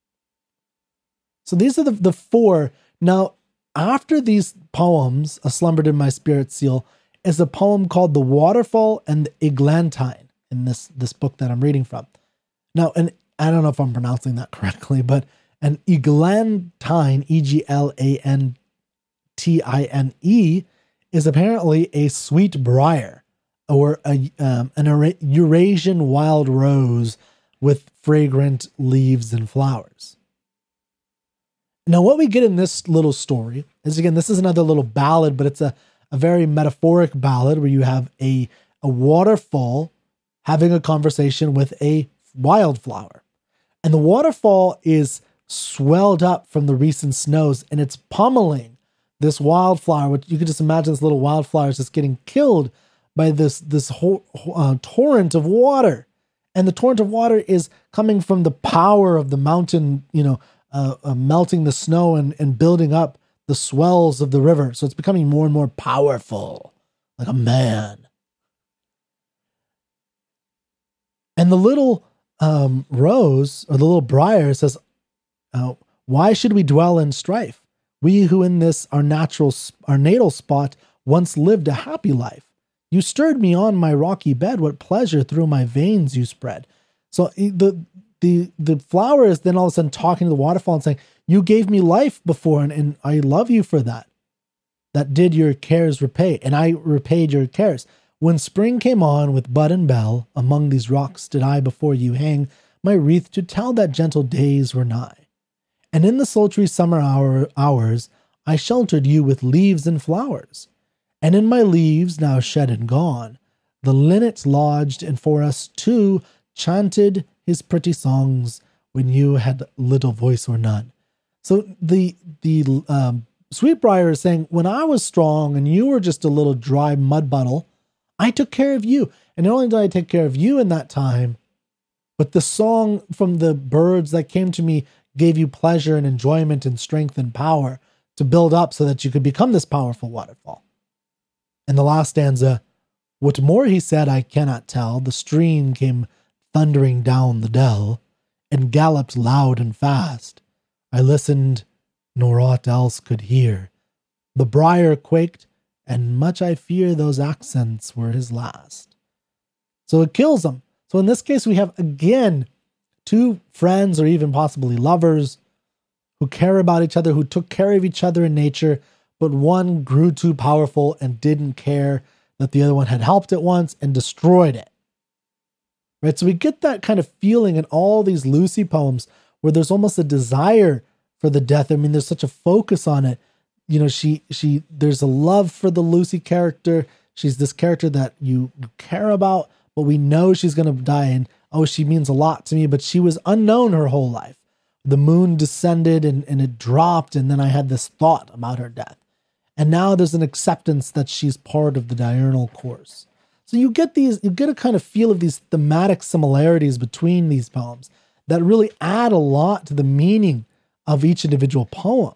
So these are the, the four. Now, after these poems, A Slumbered in My Spirit Seal, is a poem called The Waterfall and the Eglantine in this, this book that I'm reading from. Now, and I don't know if I'm pronouncing that correctly, but an eglantine, E G L A N T I N E, is apparently a sweet briar or a, um, an Eurasian wild rose with fragrant leaves and flowers. Now, what we get in this little story is, again, this is another little ballad, but it's a, a very metaphoric ballad where you have a, a waterfall having a conversation with a wildflower. And the waterfall is swelled up from the recent snows and it's pummeling this wildflower, which you could just imagine this little wildflower is just getting killed by this, this whole uh, torrent of water. And the torrent of water is coming from the power of the mountain, you know, Uh, uh, melting the snow and, and building up the swells of the river. So it's becoming more and more powerful, like a man. And the little um, rose, or the little briar, says, uh, why should we dwell in strife? We who in this our natural, our natal spot once lived a happy life. You stirred me on my rocky bed. What pleasure through my veins you spread. So the The the flower is then all of a sudden talking to the waterfall and saying, you gave me life before, and, and I love you for that. That did your cares repay, and I repaid your cares. When spring came on with bud and bell, among these rocks did I before you hang my wreath to tell that gentle days were nigh. And in the sultry summer hour, hours I sheltered you with leaves and flowers. And in my leaves, now shed and gone, The linnets lodged, and for us too chanted his pretty songs when you had little voice or none. So the the um, Sweetbriar is saying, when I was strong and you were just a little dry mud puddle, I took care of you. And not only did I take care of you in that time, but the song from the birds that came to me gave you pleasure and enjoyment and strength and power to build up so that you could become this powerful waterfall. And the last stanza, what more he said I cannot tell. The stream came thundering down the dell and galloped loud and fast. I listened, nor aught else could hear. The briar quaked, and much I fear those accents were his last. So it kills him. So in this case, we have, again, two friends or even possibly lovers who care about each other, who took care of each other in nature, but one grew too powerful and didn't care that the other one had helped it once and destroyed it. Right? So we get that kind of feeling in all these Lucy poems where there's almost a desire for the death. I mean, there's such a focus on it. You know, she, she, there's a love for the Lucy character. She's this character that you care about, but we know she's going to die. And, oh, she means a lot to me, but she was unknown her whole life. The moon descended and, and it dropped. And then I had this thought about her death. And now there's an acceptance that she's part of the diurnal course. So you get these, you get a kind of feel of these thematic similarities between these poems that really add a lot to the meaning of each individual poem.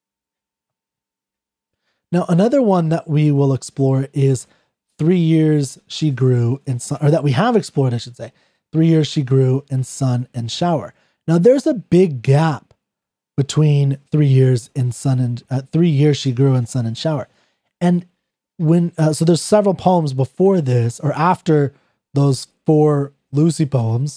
Now, another one that we will explore is Three Years She Grew in Sun, or that we have explored, I should say. Three Years She Grew in Sun and Shower. Now, there's a big gap between Three Years in Sun and uh, Three Years She Grew in Sun and Shower, and when uh, so there's several poems before this or after those four Lucy poems,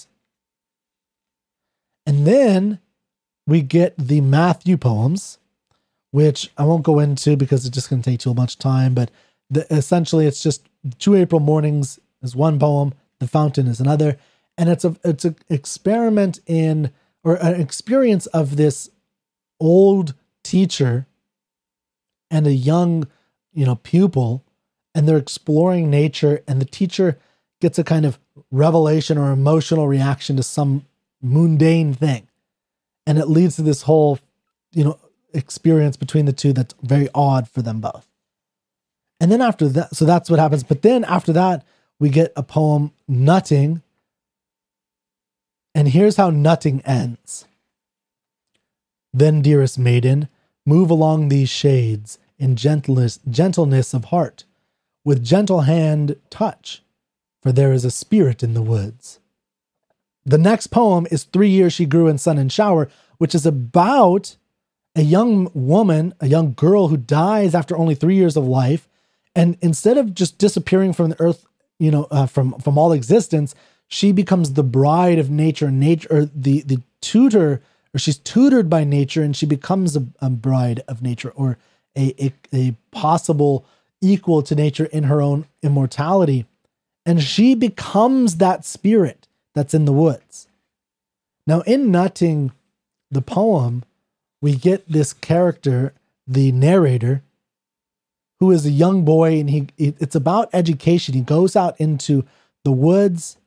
and then we get the Matthew poems, which I won't go into because it's just going to take too much time. But the, essentially, it's just Two April Mornings is one poem, The Fountain is another, and it's a it's an experiment in or an experience of this old teacher and a young, you know, pupil, and they're exploring nature, and the teacher gets a kind of revelation or emotional reaction to some mundane thing. And it leads to this whole, you know, experience between the two that's very odd for them both. And then after that, so that's what happens. But then after that, we get a poem, Nutting. And here's how Nutting ends. Then, dearest maiden, move along these shades in gentleness, gentleness of heart, with gentle hand touch, for there is a spirit in the woods. The next poem is Three Years She Grew in Sun and Shower, which is about a young woman, a young girl who dies after only three years of life. And instead of just disappearing from the earth, you know, uh, from, from all existence, she becomes the bride of nature, nature, or the, the tutor, or she's tutored by nature, and she becomes a, a bride of nature, or a, a, a possible equal to nature in her own immortality. And she becomes that spirit that's in the woods. Now, in Nutting, the poem, we get this character, the narrator, who is a young boy, and he it's about education. He goes out into the woods,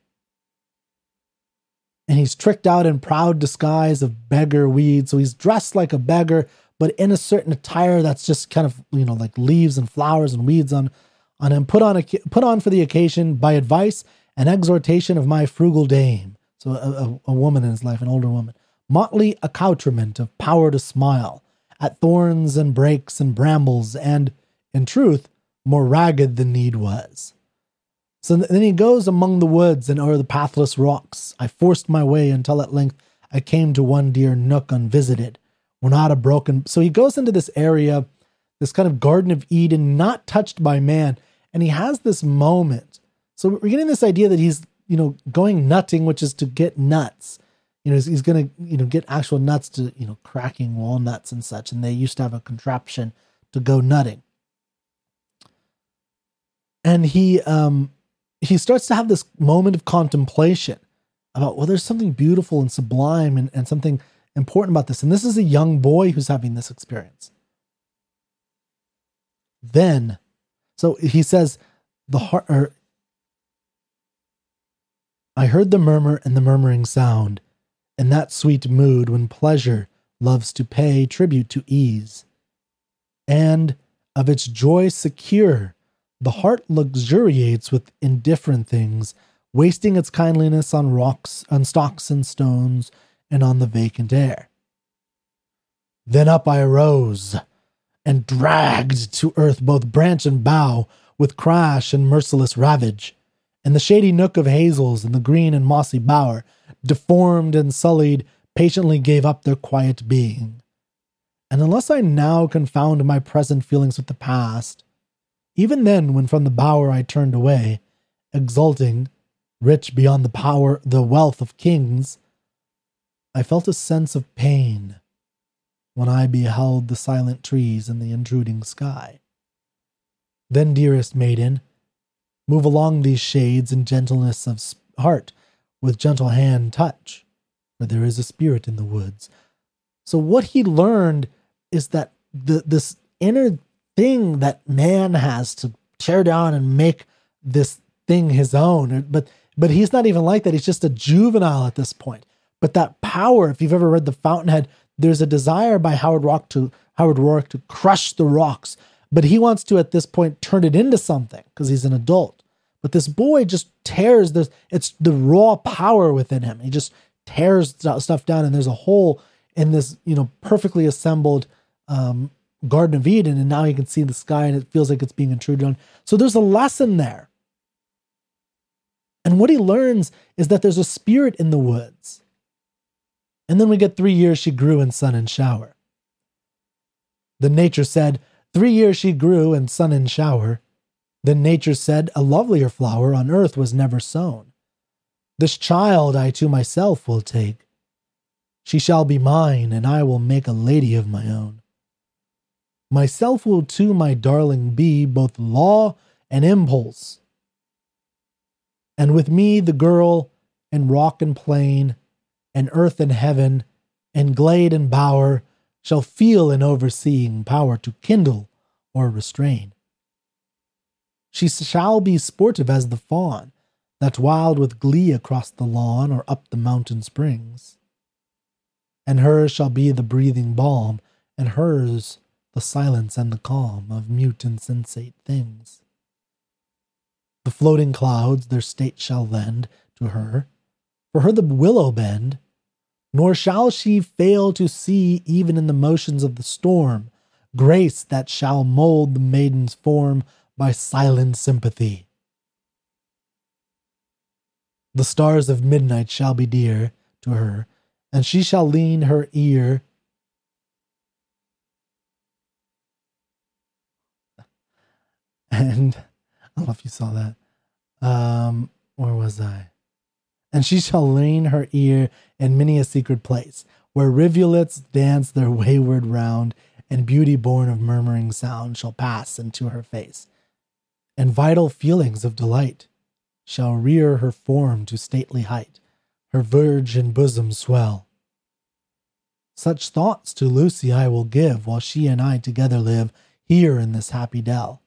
and he's tricked out in proud disguise of beggar weed. So he's dressed like a beggar, but in a certain attire that's just kind of, you know, like leaves and flowers and weeds on, on him, put on a, put on for the occasion by advice and exhortation of my frugal dame. So a, a, a woman in his life, an older woman. Motley accoutrement of power to smile at thorns and brakes and brambles, and, in truth, more ragged than need was. So then he goes among the woods and o'er the pathless rocks. I forced my way until at length I came to one dear nook unvisited, where not a broken... So he goes into this area, this kind of Garden of Eden, not touched by man, and he has this moment. So we're getting this idea that he's, you know, going nutting, which is to get nuts. You know, he's, he's going to, you know, get actual nuts to, you know, cracking walnuts and such. And they used to have a contraption to go nutting. And he, um, he starts to have this moment of contemplation about, well, there's something beautiful and sublime and, and something important about this. And this is a young boy who's having this experience. Then, so he says, the heart, or I heard the murmur and the murmuring sound, in that sweet mood when pleasure loves to pay tribute to ease. And, of its joy secure, the heart luxuriates with indifferent things, wasting its kindliness on rocks, on stocks and stones, and on the vacant air. Then up I arose, and dragged to earth both branch and bough with crash and merciless ravage, and the shady nook of hazels and the green and mossy bower, deformed and sullied, patiently gave up their quiet being. And unless I now confound my present feelings with the past, even then when from the bower I turned away, exulting, rich beyond the power, the wealth of kings, I felt a sense of pain when I beheld the silent trees and the intruding sky. Then, dearest maiden, move along these shades in gentleness of heart, with gentle hand touch, for there is a spirit in the woods. So what he learned is that the this inner thing that man has to tear down and make this thing his own, but but he's not even like that. He's just a juvenile at this point. But that power, if you've ever read The Fountainhead, there's a desire by Howard Rourke to Howard Rourke to crush the rocks, but he wants to at this point turn it into something because he's an adult. But this boy just tears this. It's the raw power within him. He just tears stuff down, and there's a hole in this, you know, perfectly assembled um, Garden of Eden, and now he can see the sky, and it feels like it's being intruded on. So there's a lesson there. And what he learns is that there's a spirit in the woods. And then we get three years she grew in sun and shower. Then nature said, three years she grew in sun and shower. Then nature said, a lovelier flower on earth was never sown. This child I to myself will take. She shall be mine, and I will make a lady of my own. Myself will to my darling be both law and impulse. And with me the girl, and rock and plain, and earth and heaven, and glade and bower, shall feel an overseeing power to kindle or restrain. She shall be sportive as the fawn, that wild with glee across the lawn or up the mountain springs. And hers shall be the breathing balm, and hers the silence and the calm of mute insensate things. The floating clouds their state shall lend to her, for her the willow bend, nor shall she fail to see, even in the motions of the storm, grace that shall mold the maiden's form by silent sympathy. The stars of midnight shall be dear to her, and she shall lean her ear and I don't know if you saw that. Um, where was I? And she shall lean her ear in many a secret place, where rivulets dance their wayward round, and beauty born of murmuring sound shall pass into her face, and vital feelings of delight shall rear her form to stately height, her virgin bosom swell. Such thoughts to Lucy I will give, while she and I together live here in this happy dell.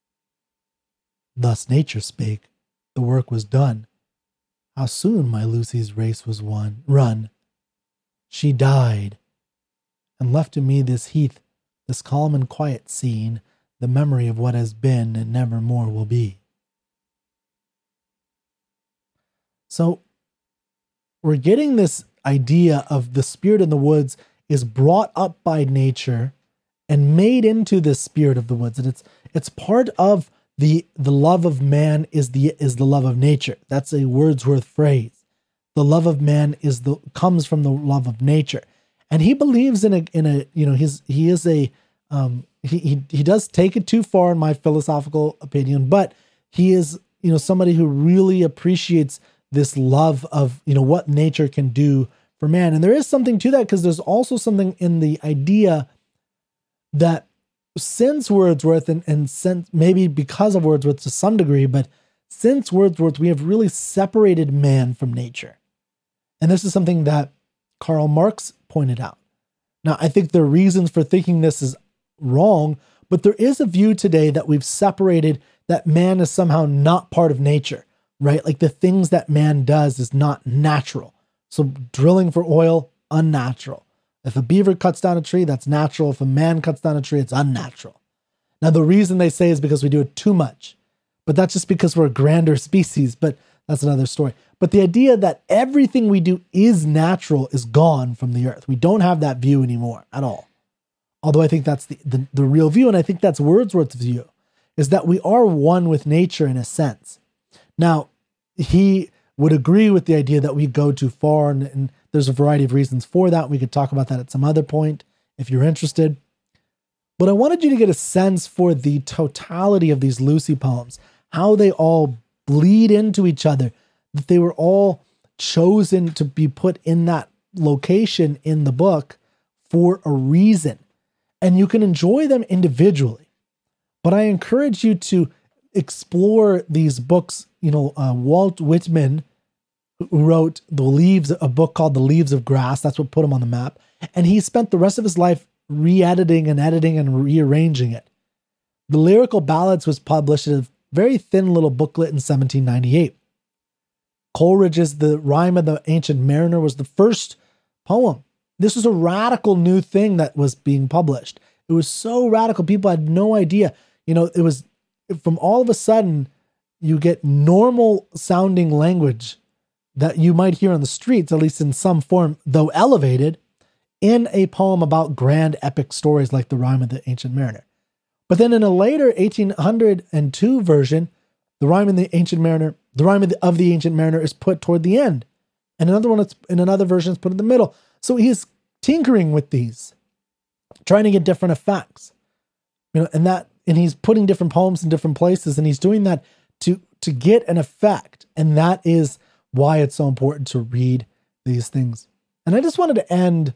Thus nature spake, the work was done. How soon my Lucy's race was won, run. She died, and left to me this heath, this calm and quiet scene, the memory of what has been and never more will be. So we're getting this idea of the spirit in the woods is brought up by nature and made into this spirit of the woods, and it's it's part of the the love of man is the is the love of nature. That's a Wordsworth phrase. The love of man is the comes from the love of nature, and he believes in a in a you know he's he is a um he he he does take it too far in my philosophical opinion, but he is you know somebody who really appreciates this love of you know what nature can do for man. And there is something to that, because there's also something in the idea that since Wordsworth and, and since maybe because of Wordsworth to some degree, but since Wordsworth, we have really separated man from nature. And this is something that Karl Marx pointed out. Now, I think there are reasons for thinking this is wrong, but there is a view today that we've separated, that man is somehow not part of nature. right? Like the things that man does is not natural. So drilling for oil, unnatural. If a beaver cuts down a tree, that's natural. If a man cuts down a tree, it's unnatural. Now, the reason they say is because we do it too much, but that's just because we're a grander species, but that's another story. But the idea that everything we do is natural is gone from the earth. We don't have that view anymore at all. Although I think that's the, the, the real view, and I think that's Wordsworth's view, is that we are one with nature in a sense. Now, he would agree with the idea that we go too far, and, and there's a variety of reasons for that. We could talk about that at some other point if you're interested. But I wanted you to get a sense for the totality of these Lucy poems, how they all bleed into each other, that they were all chosen to be put in that location in the book for a reason. And you can enjoy them individually, but I encourage you to explore these books. You know, uh, Walt Whitman, who wrote The Leaves, a book called The Leaves of Grass, that's what put him on the map. And he spent the rest of his life re-editing and editing and rearranging it. The Lyrical Ballads was published in a very thin little booklet in seventeen ninety-eight. Coleridge's The Rime of the Ancient Mariner was the first poem. This was a radical new thing that was being published. It was so radical, people had no idea. You know, it was from all of a sudden, you get normal sounding language that you might hear on the streets, at least in some form, though elevated, in a poem about grand epic stories like The Rime of the Ancient Mariner. But then in a later eighteen oh two version, The Rime of the Ancient Mariner, The Rime of the, of the Ancient Mariner is put toward the end. And another one, it's, in another version, is put in the middle. So he's tinkering with these, trying to get different effects. You know, and that, and he's putting different poems in different places, and he's doing that to, to get an effect. And that is why it's so important to read these things. And I just wanted to end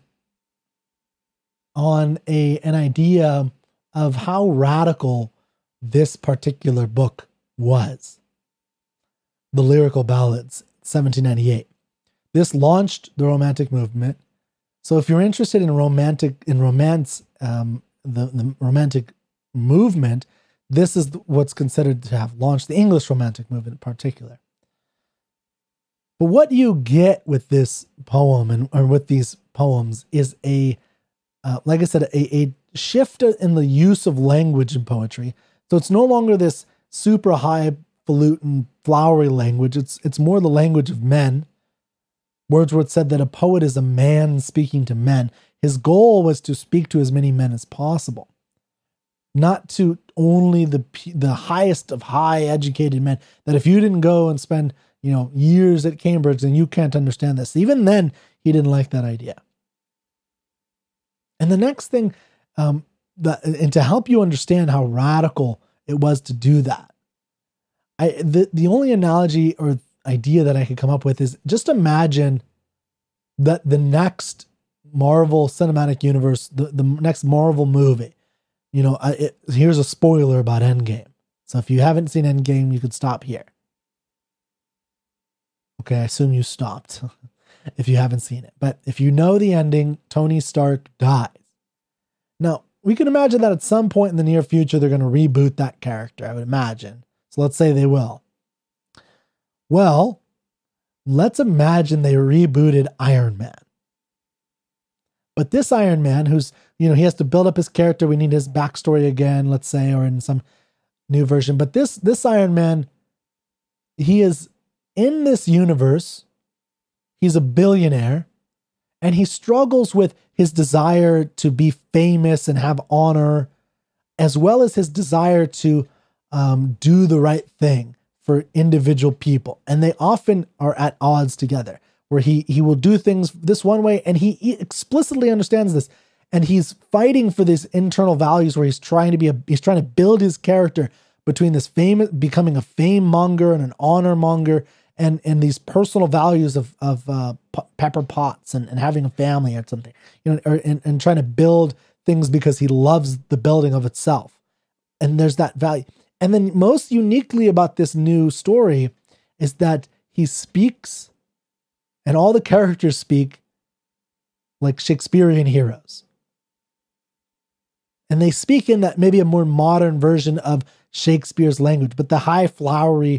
on a an idea of how radical this particular book was. The Lyrical Ballads, seventeen ninety-eight. This launched the Romantic movement. So if you're interested in romantic, in romance, um, the, the Romantic movement, this is what's considered to have launched the English Romantic movement in particular. But what you get with this poem and or with these poems is a, uh, like I said, a, a shift in the use of language in poetry. So it's no longer this super highfalutin, flowery language. It's it's more the language of men. Wordsworth said that a poet is a man speaking to men. His goal was to speak to as many men as possible, not to only the the highest of high educated men. That if you didn't go and spend, you know, years at Cambridge, then you can't understand this. Even then, he didn't like that idea. And the next thing, um, that, and to help you understand how radical it was to do that, I the the only analogy or idea that I could come up with is just imagine that the next Marvel Cinematic Universe, the, the next Marvel movie, you know, it, here's a spoiler about Endgame. So if you haven't seen Endgame, you could stop here. Okay, I assume you stopped if you haven't seen it. But if you know the ending, Tony Stark dies. Now, we can imagine that at some point in the near future, they're going to reboot that character, I would imagine. So let's say they will. Well, let's imagine they rebooted Iron Man. But this Iron Man, who's, you know, he has to build up his character. We need his backstory again, let's say, or in some new version. But this, this Iron Man, he is in this universe. He's a billionaire, and he struggles with his desire to be famous and have honor, as well as his desire to um, do the right thing for individual people. And they often are at odds together, where he, he will do things this one way, and he, he explicitly understands this, and he's fighting for these internal values where he's trying to be a, he's trying to build his character between this fame, becoming a fame monger and an honor monger, and, and these personal values of, of uh, Pepper Potts and, and having a family or something, you know, or, and, and trying to build things because he loves the building of itself. And there's that value. And then most uniquely about this new story is that he speaks, and all the characters speak like Shakespearean heroes. And they speak in that maybe a more modern version of Shakespeare's language, but the high flowery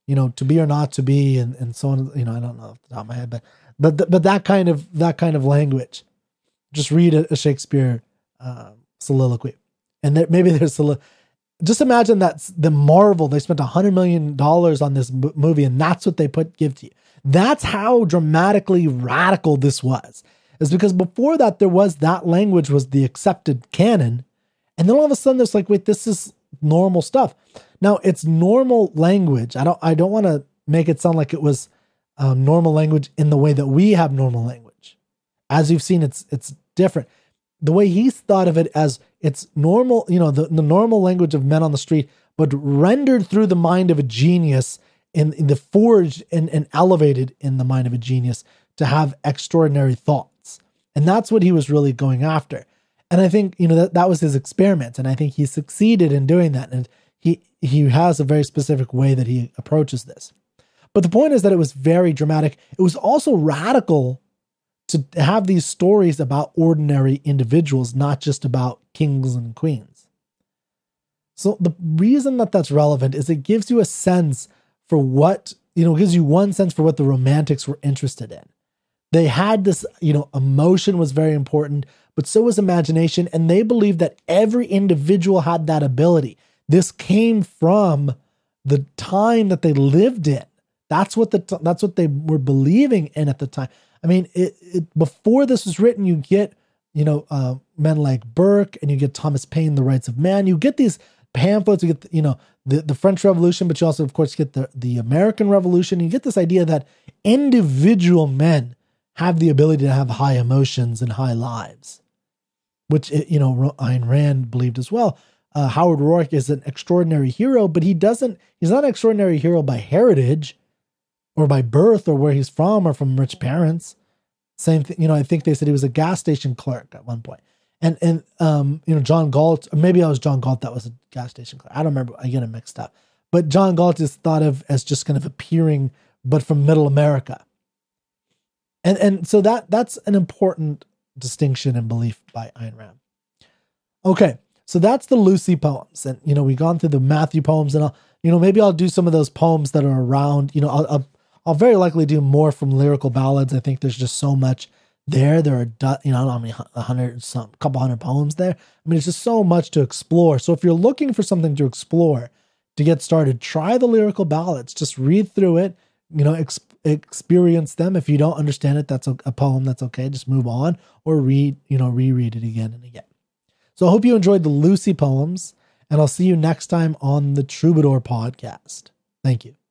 you know, to be or not to be, and, and so on, you know, I don't know off the top of my head, but, but, th- but that kind of, that kind of language. Just read a, a Shakespeare uh, soliloquy. And there, maybe there's a, just imagine that's the Marvel, they spent a hundred million dollars on this b- movie, and that's what they put, give to you. That's how dramatically radical this was. Is because before that, there was that language was the accepted canon. And then all of a sudden there's like, wait, this is normal stuff. Now it's normal language. I don't, I don't want to make it sound like it was um, normal language in the way that we have normal language. As you've seen, it's, it's different. The way he's thought of it as it's normal, you know, the, the normal language of men on the street, but rendered through the mind of a genius, in, in the forged and, and elevated in the mind of a genius to have extraordinary thoughts. And that's what he was really going after. And I think, you know, that, that was his experiment. And I think he succeeded in doing that. And he, he has a very specific way that he approaches this. But the point is that it was very dramatic. It was also radical to have these stories about ordinary individuals, not just about kings and queens. So the reason that that's relevant is it gives you a sense for what, you know, gives you one sense for what the Romantics were interested in. They had this, you know, emotion was very important, but so was imagination. And they believed that every individual had that ability. This came from the time that they lived in. That's what the, that's what they were believing in at the time. I mean, it, it, before this was written, you get, you know, uh, men like Burke, and you get Thomas Paine, The Rights of Man. You get these pamphlets, you get, you know, the, the French Revolution, but you also, of course, get the, the American Revolution. You get this idea that individual men have the ability to have high emotions and high lives, which, you know, Ayn Rand believed as well. Uh, Howard Roark is an extraordinary hero, but he doesn't, he's not an extraordinary hero by heritage or by birth or where he's from or from rich parents. Same thing, you know, I think they said he was a gas station clerk at one point. And, and um, you know, John Galt, or maybe I was John Galt that was a gas station clerk. I don't remember, I get it mixed up. But John Galt is thought of as just kind of appearing, but from middle America. And and so that that's an important distinction and belief by Ayn Rand. Okay, so that's the Lucy poems. And, you know, we've gone through the Matthew poems, and I'll, you know, maybe I'll do some of those poems that are around, you know, I'll, I'll, I'll very likely do more from lyrical ballads. I think there's just so much there. There are, you know, I don't know how many, a hundred, some, couple hundred poems there. I mean, it's just so much to explore. So if you're looking for something to explore, to get started, try the lyrical ballads. Just read through it, you know, ex- experience them. If you don't understand it, that's a, a poem. That's okay. Just move on, or read, you know, reread it again and again. So I hope you enjoyed the Lucy poems, and I'll see you next time on the Troubadour podcast. Thank you.